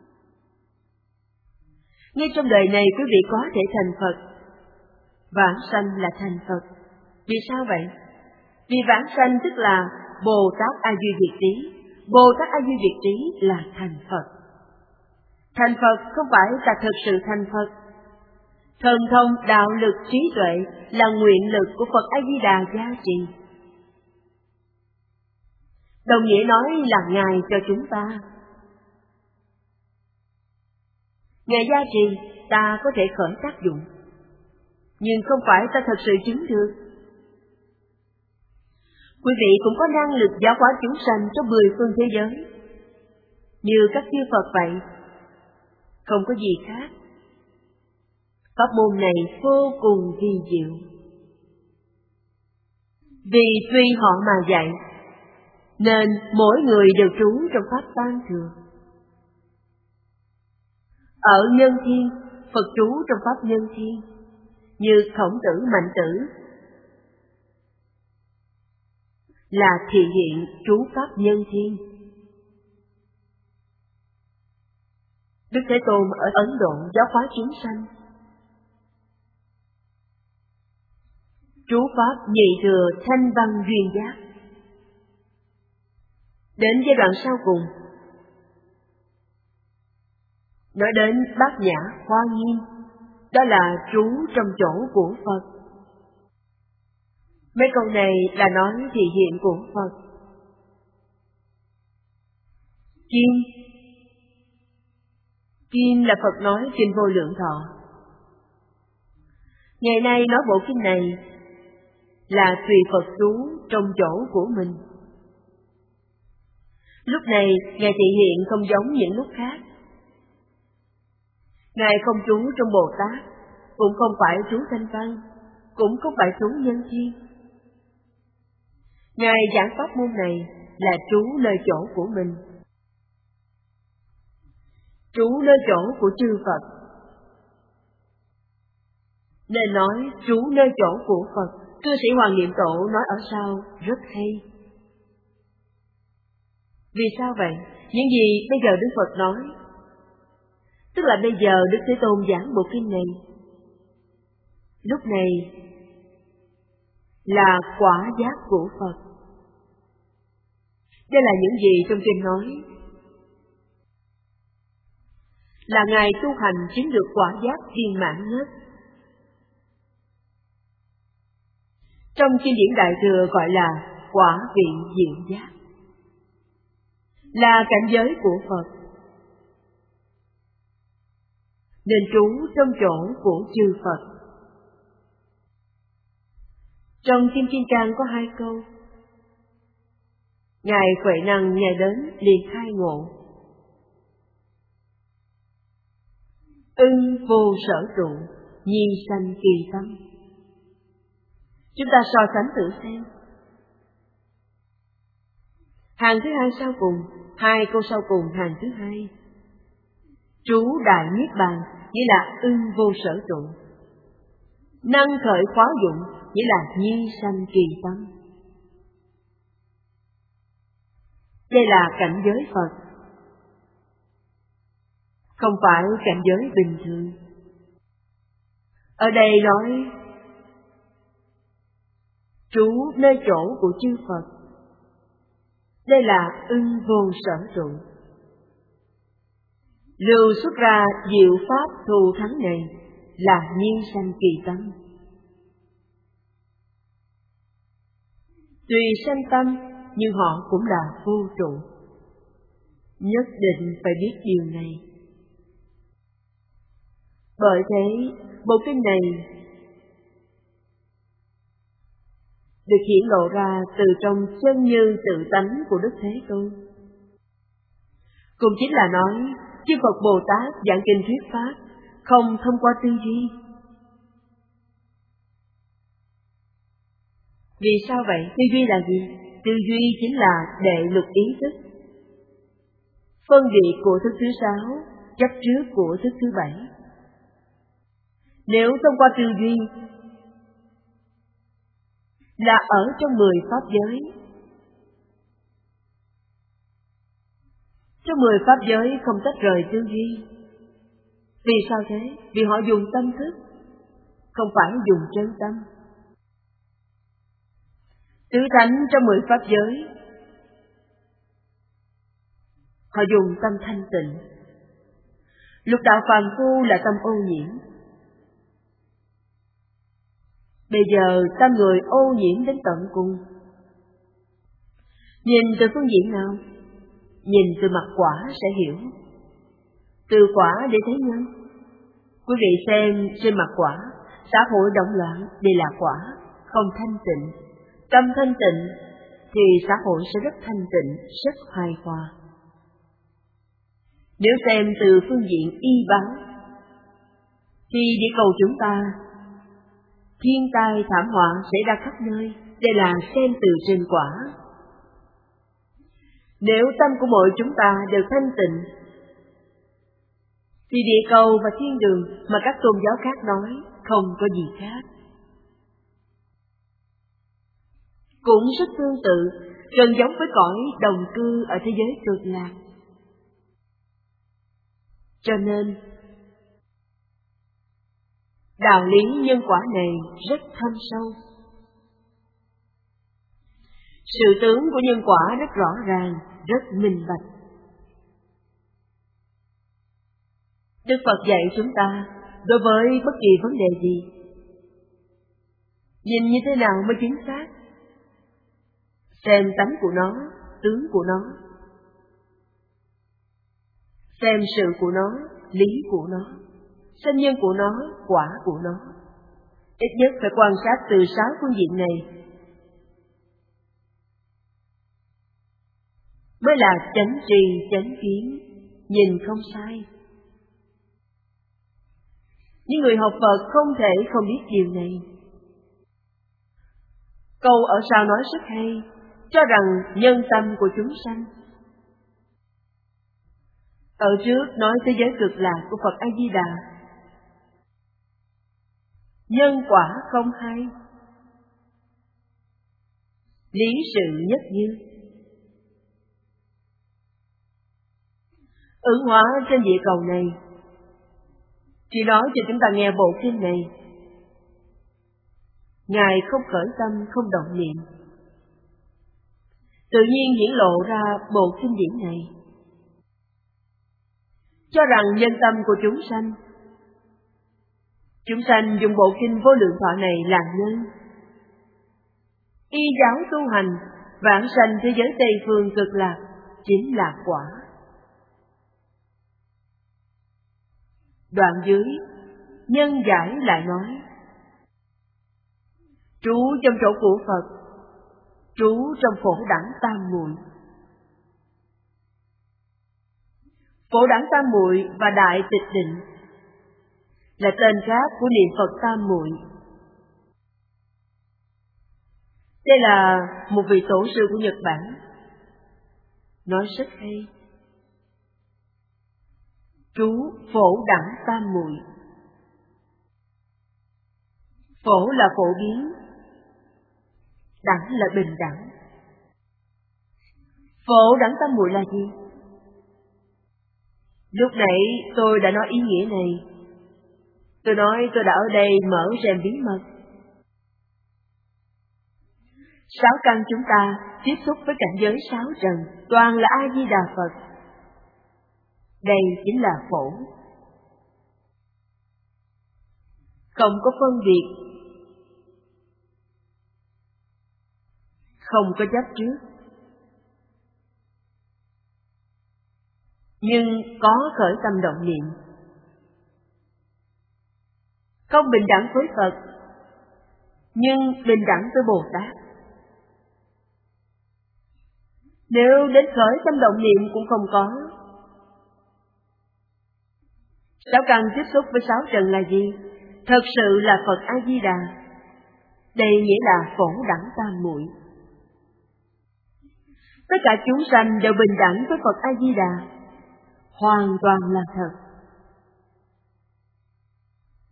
Ngay trong đời này quý vị có thể thành Phật. Vãng sanh là thành Phật. Vì sao vậy? Vì vãng sanh tức là Bồ Tát A Duy Diệt Trí. Bồ Tát A Duy Diệt Trí là thành Phật. Thành Phật không phải là thực sự thành Phật. Thần thông, đạo lực, trí tuệ là nguyện lực của Phật A Di Đà gia trì. Đồng nghĩa nói là Ngài cho chúng ta. Ngài gia trì, ta có thể khởi tác dụng, nhưng không phải ta thật sự chứng được. Quý vị cũng có năng lực giáo hóa chúng sanh trong 10 phương thế giới, như các chư Phật vậy. Không có gì khác. Pháp môn này vô cùng kỳ diệu. Vì tùy họ mà dạy, nên mỗi người đều trú trong Pháp Tam Thừa. Ở nhân thiên, Phật trú trong Pháp nhân thiên, như Khổng Tử, Mạnh Tử là thị hiện trú Pháp nhân thiên. Đức Thế Tôn ở Ấn Độ giáo hóa chúng sanh, trú Pháp nhị thừa thanh văn duyên giác. Đến giai đoạn sau cùng, nói đến Bát Nhã Hoa Nghiêm, đó là trú trong chỗ của Phật. Mấy câu này là nói thị hiện của Phật. Kim là Phật nói Kinh Vô Lượng Thọ. Ngày nay nói bộ kinh này là tùy Phật trú trong chỗ của mình. Lúc này Ngài thị hiện không giống những lúc khác. Ngài không trú trong Bồ Tát, cũng không phải trú thanh văn, cũng không phải trú nhân thiên. Ngài giảng pháp môn này là trú nơi chỗ của mình, trú nơi chỗ của chư Phật. Nên nói trú nơi chỗ của Phật. Cư sĩ Hoàng Niệm Tổ nói ở sau rất hay. Vì sao vậy? Những gì bây giờ Đức Phật nói, tức là bây giờ Đức Thế Tôn giảng bộ kinh này, lúc này là quả giác của Phật. Đây là những gì trong kinh nói, là Ngài tu hành chứng được quả giác viên mãn nhất. Trong kinh điển Đại Thừa gọi là quả vị diệu giác, là cảnh giới của Phật, nên trú trong chỗ của chư Phật. Trong Kim Kim Cang có 2 câu. Ngài Huệ Năng Ngài đến liền khai ngộ, ưng vô sở trụ, nhi sanh kỳ tâm. Chúng ta so sánh thử xem. Hàng thứ hai sau cùng, 2 câu sau cùng hàng thứ hai. Trú đại niết bàn nghĩa là ưng vô sở trụ, năng khởi khóa dụng nghĩa là nhi sanh kỳ tâm. Đây là cảnh giới Phật, không phải cảnh giới bình thường. Ở đây nói trú nơi chỗ của chư Phật. Đây là ưng vô sở trụ. Lưu xuất ra diệu pháp thù thắng này là nhiên sanh kỳ tâm. Tùy sanh tâm nhưng họ cũng là vô trụ. Nhất định phải biết điều này. Bởi thế, bộ kinh này được hiển lộ ra từ trong chân như tự tánh của Đức Thế Tôn. Cũng chính là nói, chư Phật Bồ Tát giảng kinh thuyết pháp không thông qua tư duy. Vì sao vậy? Tư duy là gì? Tư duy chính là đệ lục ý thức. Phân biệt của thức thứ 6 chấp trước của thức thứ 7. Nếu thông qua tư duy là ở trong 10 pháp giới. Trong 10 pháp giới không tách rời tư duy. Vì sao thế? Vì họ dùng tâm thức, không phải dùng chân tâm. Tứ thánh trong 10 pháp giới, họ dùng tâm thanh tịnh. Lục đạo phàm phu là tâm ô nhiễm. Bây giờ tâm người ô nhiễm đến tận cùng. Nhìn từ phương diện nào? Nhìn từ mặt quả sẽ hiểu. Từ quả để thấy nhân. Quý vị xem trên mặt quả, xã hội động loạn, đây là quả, không thanh tịnh. Tâm thanh tịnh thì xã hội sẽ rất thanh tịnh, rất hài hòa. Nếu xem từ phương diện y báo, thì địa cầu chúng ta thiên tai thảm họa xảy ra khắp nơi, đây là xem từ trên quả. Nếu tâm của mỗi chúng ta đều thanh tịnh, thì địa cầu và thiên đường mà các tôn giáo khác nói không có gì khác. Cũng rất tương tự, gần giống với cõi đồng cư ở thế giới cực lạc. Cho nên, đạo lý nhân quả này rất thâm sâu. Sự tướng của nhân quả rất rõ ràng, rất minh bạch. Đức Phật dạy chúng ta, đối với bất kỳ vấn đề gì, nhìn như thế nào mới chính xác? Xem tánh của nó, tướng của nó. Xem sự của nó, lý của nó. Sinh nhân của nó, quả của nó. Ít nhất phải quan sát từ 6 phương diện này mới là chánh trì, chánh kiến, nhìn không sai. Những người học Phật không thể không biết điều này. Câu ở sau nói rất hay, cho rằng nhân tâm của chúng sanh. Ở trước nói thế giới cực lạc của Phật A-di-đà, nhân quả không hay, lý sự nhất như. Ứng hóa trên địa cầu này, chỉ nói cho chúng ta nghe bộ kinh này. Ngài không khởi tâm, không động niệm, tự nhiên hiển lộ ra bộ kinh điển này, cho rằng nhân tâm của chúng sanh dùng bộ kinh Vô Lượng Thọ này làm nhân. Y giáo tu hành, vãng sanh thế giới Tây Phương cực lạc chính là quả. Đoạn dưới, nhân giải lại nói, trú trong chỗ của Phật, trú trong phổ đẳng tam muội. Phổ đẳng tam muội và đại tịch định là tên khác của niệm Phật tam muội. Đây là một vị tổ sư của Nhật Bản nói rất hay. Trú phổ đẳng tam muội. Phổ là phổ biến, đẳng là bình đẳng. Phổ đẳng tam muội là gì? Lúc nãy tôi đã nói ý nghĩa này. Tôi nói tôi đã ở đây mở rèm bí mật. 6 căn chúng ta tiếp xúc với cảnh giới 6 trần, toàn là A-di-đà Phật. Đây chính là phổ. Không có phân biệt, không có chấp trước, nhưng có khởi tâm động niệm. Không bình đẳng với Phật, nhưng bình đẳng với Bồ Tát. Nếu đến khởi tâm động niệm cũng không có. 6 căn tiếp xúc với 6 trần là gì? Thật sự là Phật A-di-đà. Đây nghĩa là phổ đẳng tam muội. Tất cả chúng sanh đều bình đẳng với Phật A-di-đà, hoàn toàn là thật.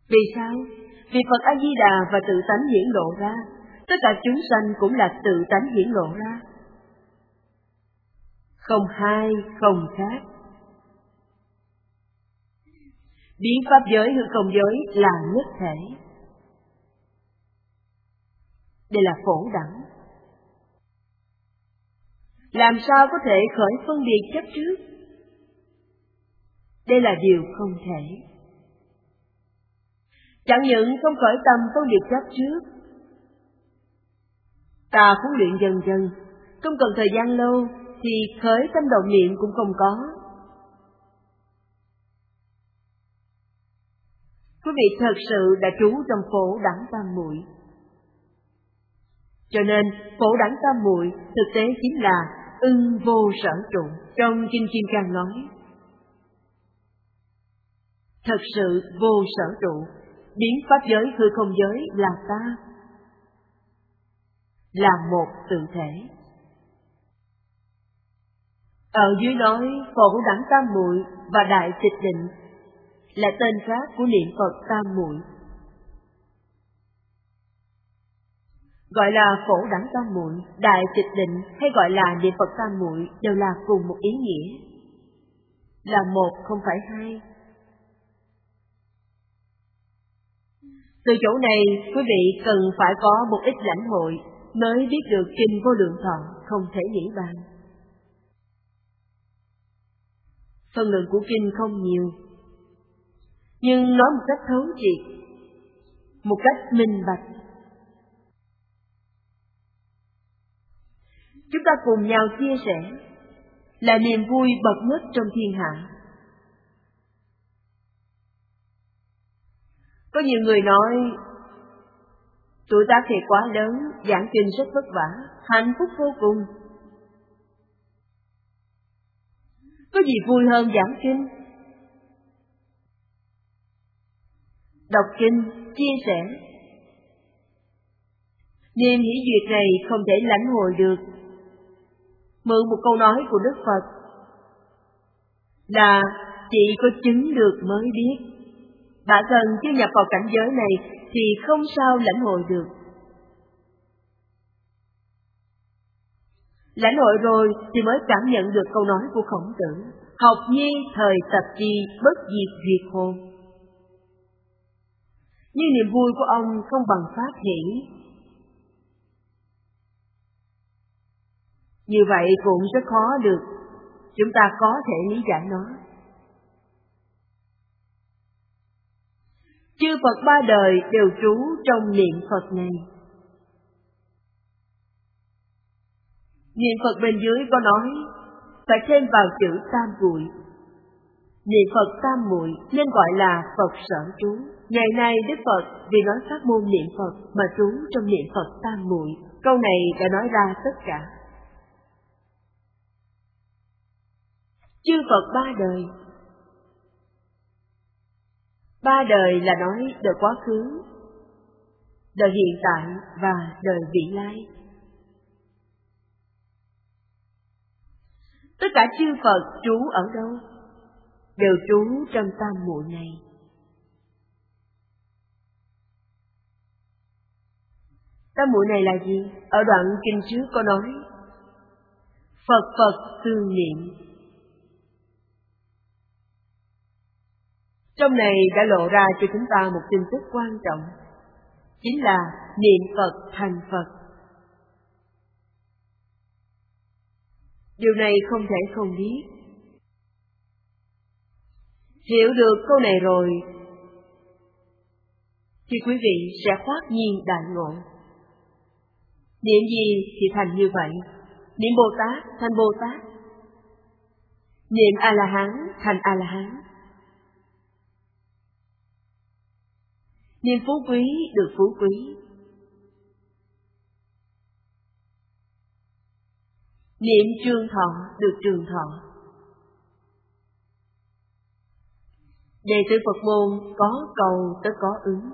Vì sao? Vì Phật A Di Đà và tự tánh hiển lộ ra, tất cả chúng sanh cũng là tự tánh hiển lộ ra. Không hai, không khác. Biến pháp giới hư không giới là nhất thể. Đây là phổ đẳng. Làm sao có thể khởi phân biệt chấp trước? Đây là điều không thể. Chẳng những không khởi tâm phân biệt chấp trước, ta huấn luyện dần dần, không cần thời gian lâu thì khởi tâm động niệm cũng không có. Quý vị thật sự đã trú trong phổ đẳng tam muội. Cho nên phổ đẳng tam muội thực tế chính là ưng vô sở trụ. Trong Kinh Kim Cang nói, thật sự vô sở trụ, biến pháp giới hư không giới là ta, là một tự thể. Ở dưới nói phổ đẳng tam muội và đại tịch định là tên khác của niệm Phật tam muội. Gọi là phổ đẳng tam muội, đại tịch định hay gọi là niệm Phật tam muội đều là cùng một ý nghĩa, là một không phải hai. Từ chỗ này, quý vị cần phải có một ít lãnh hội mới biết được Kinh Vô Lượng Thọ, không thể nghĩ bàn. Phần lượng của Kinh không nhiều, nhưng nói một cách thấu triệt, một cách minh bạch. Chúng ta cùng nhau chia sẻ là niềm vui bậc nhất trong thiên hạ. Có nhiều người nói, tuổi tác thì quá lớn, giảng kinh rất vất vả, hạnh phúc vô cùng. Có gì vui hơn giảng kinh? Đọc kinh, chia sẻ. Niềm hỷ duyệt này không thể lãnh hội được. Mượn một câu nói của Đức Phật là chỉ có chứng được mới biết. Bản thân chưa nhập vào cảnh giới này thì không sao lãnh hội được. Lãnh hội rồi thì mới cảm nhận được câu nói của Khổng Tử: học nhi thời tập chi, bất diệt duyệt hồn. Nhưng niềm vui của ông không bằng pháp hỷ. Như vậy cũng rất khó được chúng ta có thể lý giải nó. Chư Phật ba đời đều trú trong niệm Phật này. Niệm Phật bên dưới có nói phải thêm vào chữ tam muội. Niệm Phật tam muội nên gọi là Phật sở trú. Ngày nay Đức Phật vì nói pháp môn niệm Phật mà trú trong niệm Phật tam muội. Câu này đã nói ra tất cả. Chư Phật ba đời. Ba đời là nói đời quá khứ, đời hiện tại và đời vị lai. Tất cả chư Phật trú ở đâu? Đều trú trong tam muội này. Tam muội này là gì? Ở đoạn kinh trước có nói Phật Phật tương niệm. Trong này đã lộ ra cho chúng ta một tin tức quan trọng, chính là niệm Phật thành Phật. Điều này không thể không biết. Hiểu được câu này rồi thì quý vị sẽ khoát nhiên đại ngộ. Niệm gì thì thành như vậy. Niệm Bồ Tát thành Bồ Tát. Niệm A-la-hán thành A-la-hán. Niệm phú quý được phú quý. Niệm trường thọ được trường thọ. Đệ tử Phật môn có cầu tất có ứng.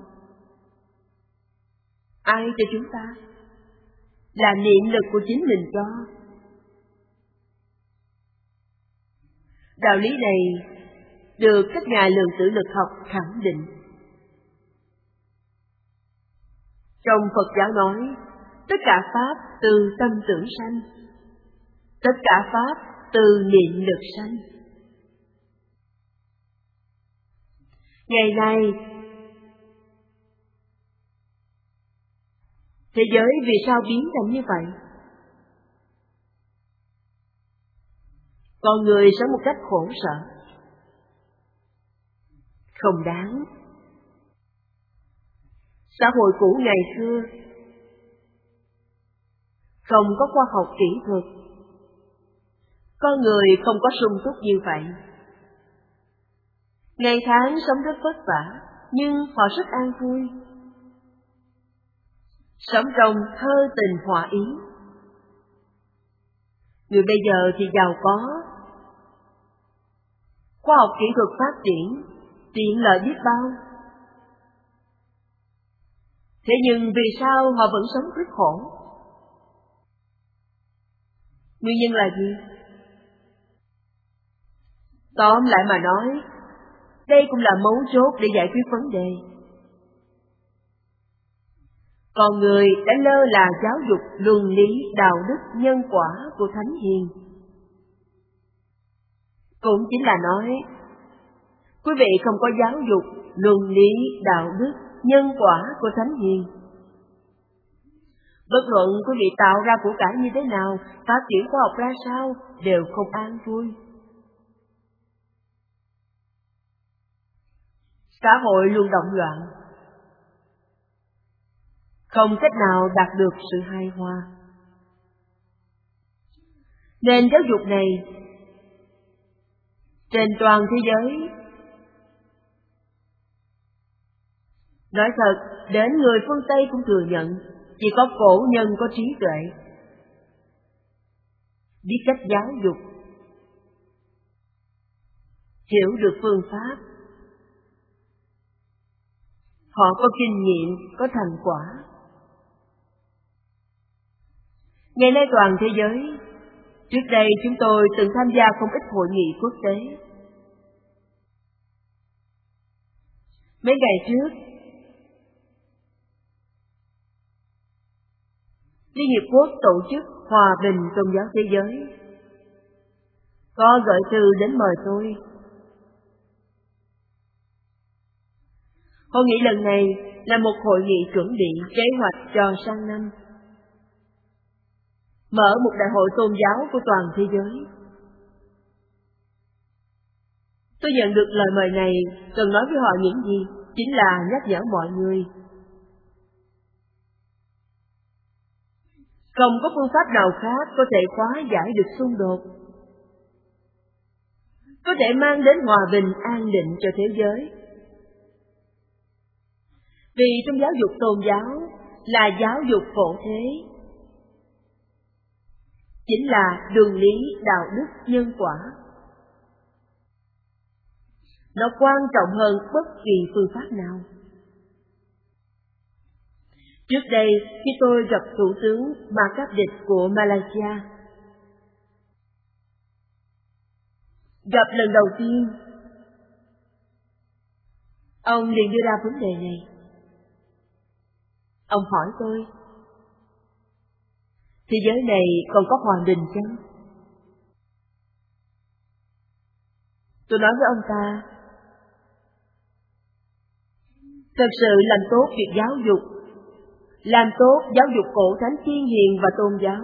Ai cho chúng ta? Là niệm lực của chính mình cho. Đạo lý này được các nhà lượng tử lực học khẳng định. Trong Phật giáo nói, tất cả pháp từ tâm tưởng sanh, tất cả pháp từ niệm lực sanh. Ngày nay, thế giới vì sao biến thành như vậy? Con người sống một cách khổ sở, không đáng. Xã hội cũ ngày xưa không có khoa học kỹ thuật, con người không có sung túc như vậy. Ngày tháng sống rất vất vả, nhưng họ rất an vui. Sống trong thơ tình hòa ý. Người bây giờ thì giàu có, khoa học kỹ thuật phát triển, tiện lợi biết bao. Thế nhưng vì sao họ vẫn sống rất khổ? Nguyên nhân là gì? Tóm lại mà nói, đây cũng là mấu chốt để giải quyết vấn đề. Con người đã lơ là giáo dục luân lý, đạo đức, nhân quả của Thánh Hiền. Cũng chính là nói, quý vị không có giáo dục luân lý, đạo đức, nhân quả của Thánh Hiền. Bất luận quý vị tạo ra của cải như thế nào, phát triển khoa học ra sao, đều không an vui. Xã hội luôn động loạn, không cách nào đạt được sự hài hòa. Nền giáo dục này trên toàn thế giới, nói thật, đến người phương Tây cũng thừa nhận, chỉ có cổ nhân có trí tuệ, biết cách giáo dục, hiểu được phương pháp. Họ có kinh nghiệm, có thành quả. Ngày nay toàn thế giới, trước đây chúng tôi từng tham gia không ít hội nghị quốc tế. Mấy ngày trước, Liên Hiệp Quốc tổ chức Hòa bình Tôn giáo thế giới, có gửi thư đến mời tôi. Hội nghị lần này là một hội nghị chuẩn bị kế hoạch cho sang năm, mở một đại hội tôn giáo của toàn thế giới. Tôi nhận được lời mời này, cần nói với họ những gì? Chính là nhắc nhở mọi người. Không có phương pháp nào khác có thể hóa giải được xung đột, có thể mang đến hòa bình an định cho thế giới. Vì trong giáo dục tôn giáo là giáo dục phổ thế, chính là đường lý, đạo đức, nhân quả. Nó quan trọng hơn bất kỳ phương pháp nào. Trước đây, khi tôi gặp Thủ tướng Mahathir của Malaysia, gặp lần đầu tiên, ông liền đưa ra vấn đề này. Ông hỏi tôi, thế giới này còn có hòa bình chăng? Tôi nói với ông ta, thật sự làm tốt việc giáo dục, làm tốt giáo dục cổ thánh thiên hiền và tôn giáo,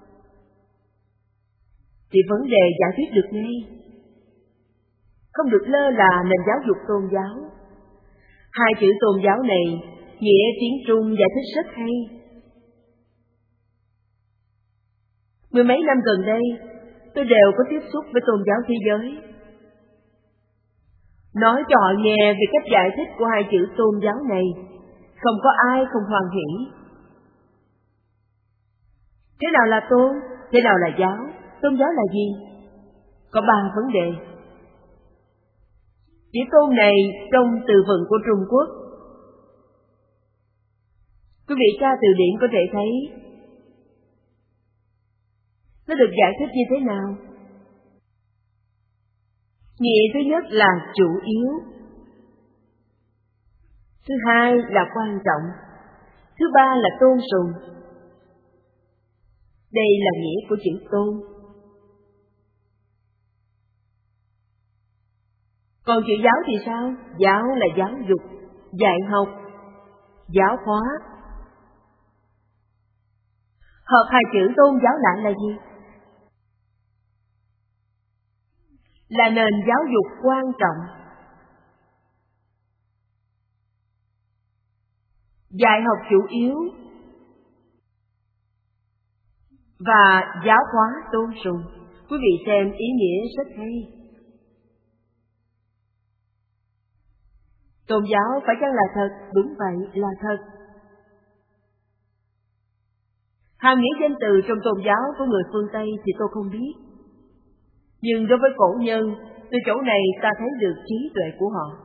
thì vấn đề giải quyết được ngay. Không được lơ là nền giáo dục tôn giáo. Hai chữ tôn giáo này, nghĩa tiếng Trung giải thích rất hay. Mười mấy năm gần đây, tôi đều có tiếp xúc với tôn giáo thế giới. Nói cho họ nghe về cách giải thích của hai chữ tôn giáo này, không có ai không hoan hỉ. Thế nào là tôn? Thế nào là giáo? Tôn giáo là gì? Có ba vấn đề. Chữ tôn này trong từ vựng của Trung Quốc. Quý vị tra từ điển có thể thấy nó được giải thích như thế nào? Nghĩa thứ nhất là chủ yếu, thứ hai là quan trọng, Thứ ba là tôn sùng. Đây là nghĩa của chữ tôn. Còn chữ giáo thì sao? Giáo là giáo dục, dạy học, giáo hóa. Hợp hai chữ tôn giáo lại là gì? Là nền giáo dục quan trọng. Dạy học chủ yếu và giáo hóa tôn sùng. Quý vị xem ý nghĩa rất hay. Tôn giáo phải chăng là thật? Đúng vậy, là thật. Hàm nghĩa danh từ trong tôn giáo của người phương Tây thì tôi không biết. Nhưng đối với cổ nhân, từ chỗ này ta thấy được trí tuệ của họ.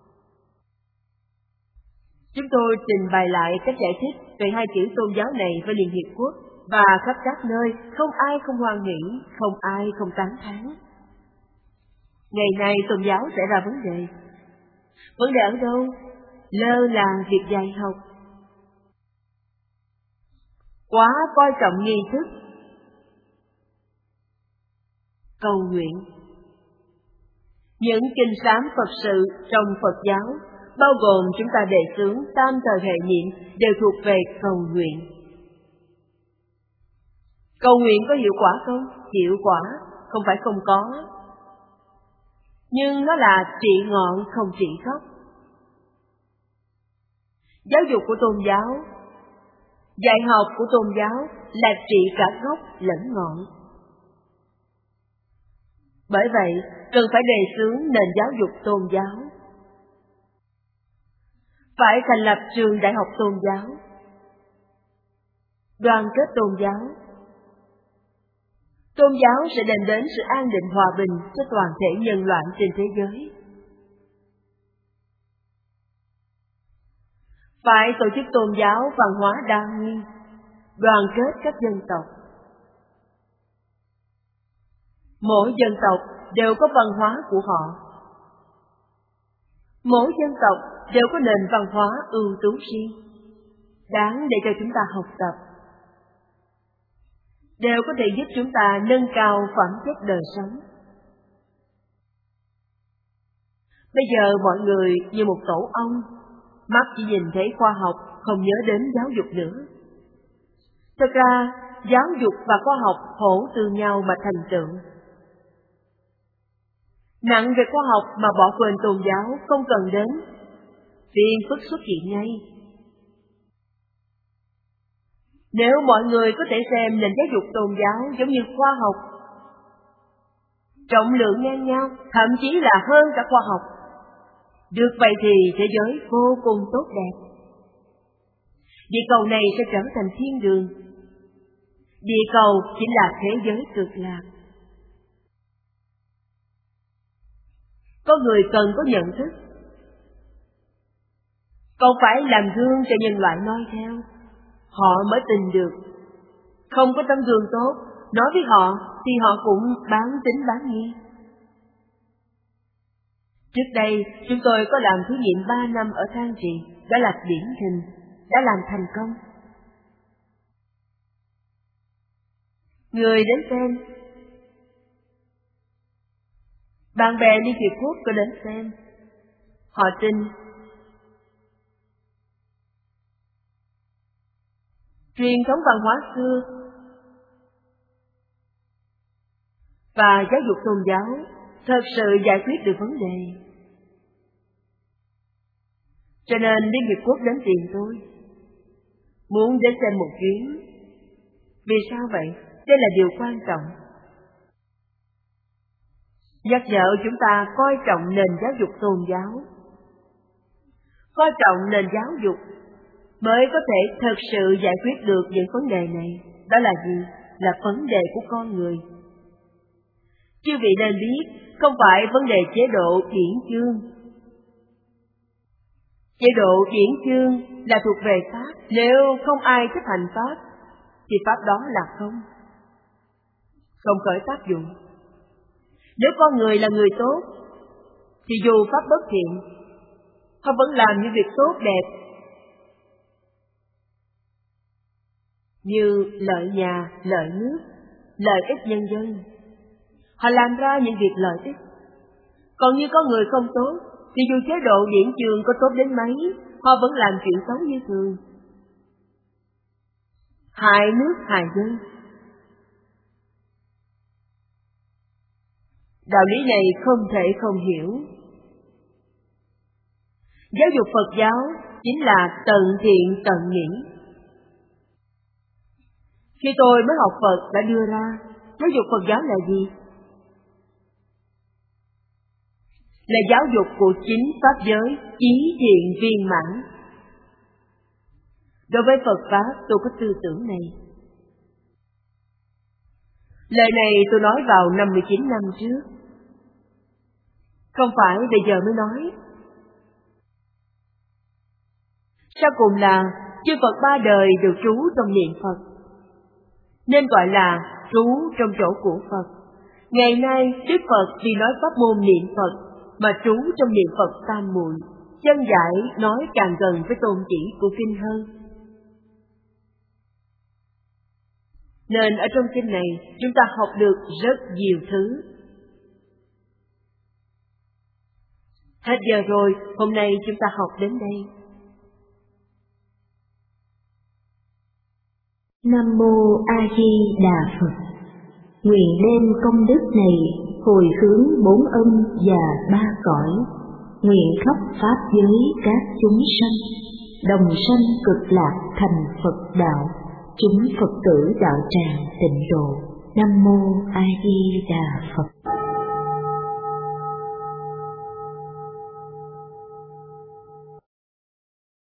Chúng tôi trình bày lại cách giải thích về hai chữ tôn giáo này với Liên Hiệp Quốc, và khắp các nơi không ai không hoan hỷ, không ai không tán thán. Ngày nay tôn giáo sẽ ra vấn đề. Vấn đề ở đâu? Lơ là việc dạy học, quá coi trọng nghi thức, cầu nguyện. Những kinh sám Phật sự trong Phật giáo, bao gồm chúng ta đề xướng tam thời hệ niệm, đều thuộc về cầu nguyện. Cầu nguyện có hiệu quả không? Hiệu quả, không phải không có. Nhưng nó là trị ngọn không trị gốc. Giáo dục của tôn giáo, dạy học của tôn giáo là trị cả gốc lẫn ngọn. Bởi vậy, cần phải đề xướng nền giáo dục tôn giáo. Phải thành lập trường đại học tôn giáo, đoàn kết tôn giáo. Tôn giáo sẽ đem đến sự an định hòa bình cho toàn thể nhân loại trên thế giới. Phải tổ chức tôn giáo văn hóa đa nguyên, đoàn kết các dân tộc. Mỗi dân tộc đều có văn hóa của họ. Mỗi dân tộc đều có nền văn hóa ưu tú riêng, đáng để cho chúng ta học tập, đều có thể giúp chúng ta nâng cao phẩm chất đời sống. Bây giờ mọi người như một tổ ong, mắt chỉ nhìn thấy khoa học, không nhớ đến giáo dục nữa. Thật ra, giáo dục và khoa học hỗ từ nhau mà thành tựu. Nặng về khoa học mà bỏ quên tôn giáo không cần đến, phiền phức xuất hiện ngay. Nếu mọi người có thể xem nền giáo dục tôn giáo giống như khoa học, trọng lượng ngang nhau, thậm chí là hơn cả khoa học, được vậy thì thế giới vô cùng tốt đẹp. Địa cầu này sẽ trở thành thiên đường. Địa cầu chính là thế giới cực lạc. Có người cần có nhận thức, còn phải làm gương cho nhân loại noi theo, họ mới tin được. Không có tấm gương tốt, nói với họ thì họ cũng bán tín bán nghi. Trước đây, chúng tôi có làm thí nghiệm 3 năm ở Thang Trì, đã là điển hình, đã làm thành công. Người đến xem, bạn bè Liên Hiệp Quốc có đến xem, họ tin. Truyền thống văn hóa xưa và giáo dục tôn giáo thật sự giải quyết được vấn đề. Cho nên Liên Hiệp Quốc đến tìm tôi, muốn đến xem một chuyến. Vì sao vậy? Đây là điều quan trọng. Nhắc nhở chúng ta coi trọng nền giáo dục tôn giáo. Coi trọng nền giáo dục mới có thể thật sự giải quyết được những vấn đề này. Đó là gì? Là vấn đề của con người. Chư vị nên biết, không phải vấn đề chế độ điển chương. Chế độ điển chương là thuộc về Pháp. Nếu không ai chấp hành Pháp, thì Pháp đó là không khởi tác dụng. Nếu con người là người tốt, thì dù Pháp bất thiện, họ vẫn làm những việc tốt đẹp. như lợi nhà, lợi nước, lợi ích nhân dân. Họ làm ra những việc lợi ích. Còn như có người không tốt, thì dù chế độ điển trường có tốt đến mấy, họ vẫn làm chuyện xấu như thường. Hại nước hại dân. Đạo lý này không thể không hiểu. Giáo dục Phật giáo chính là tận thiện tận nghĩa. Khi tôi mới học Phật đã đưa ra, giáo dục Phật giáo là gì? Là giáo dục của chính pháp giới chí thiện viên mãn. Đối với Phật Pháp tôi có tư tưởng này. Lời này tôi nói vào 59 năm trước. Không phải bây giờ mới nói. Sau cùng là chư Phật ba đời đều trú trong niệm Phật, nên gọi là trú trong chỗ của Phật. Ngày nay Đức Phật vì nói pháp môn niệm Phật mà trú trong niệm Phật tam muội, chân giải nói càng gần với tôn chỉ của kinh hơn. Nên ở trong kinh này chúng ta học được rất nhiều thứ. Hết giờ rồi, hôm nay chúng ta học đến đây. Nam Mô A Di Đà Phật. Nguyện đem công đức này hồi hướng bốn ân và ba cõi, nguyện khắp pháp giới các chúng sanh đồng sanh cực lạc thành Phật đạo, chúng Phật tử đạo tràng tịnh độ. Nam Mô A Di Đà Phật.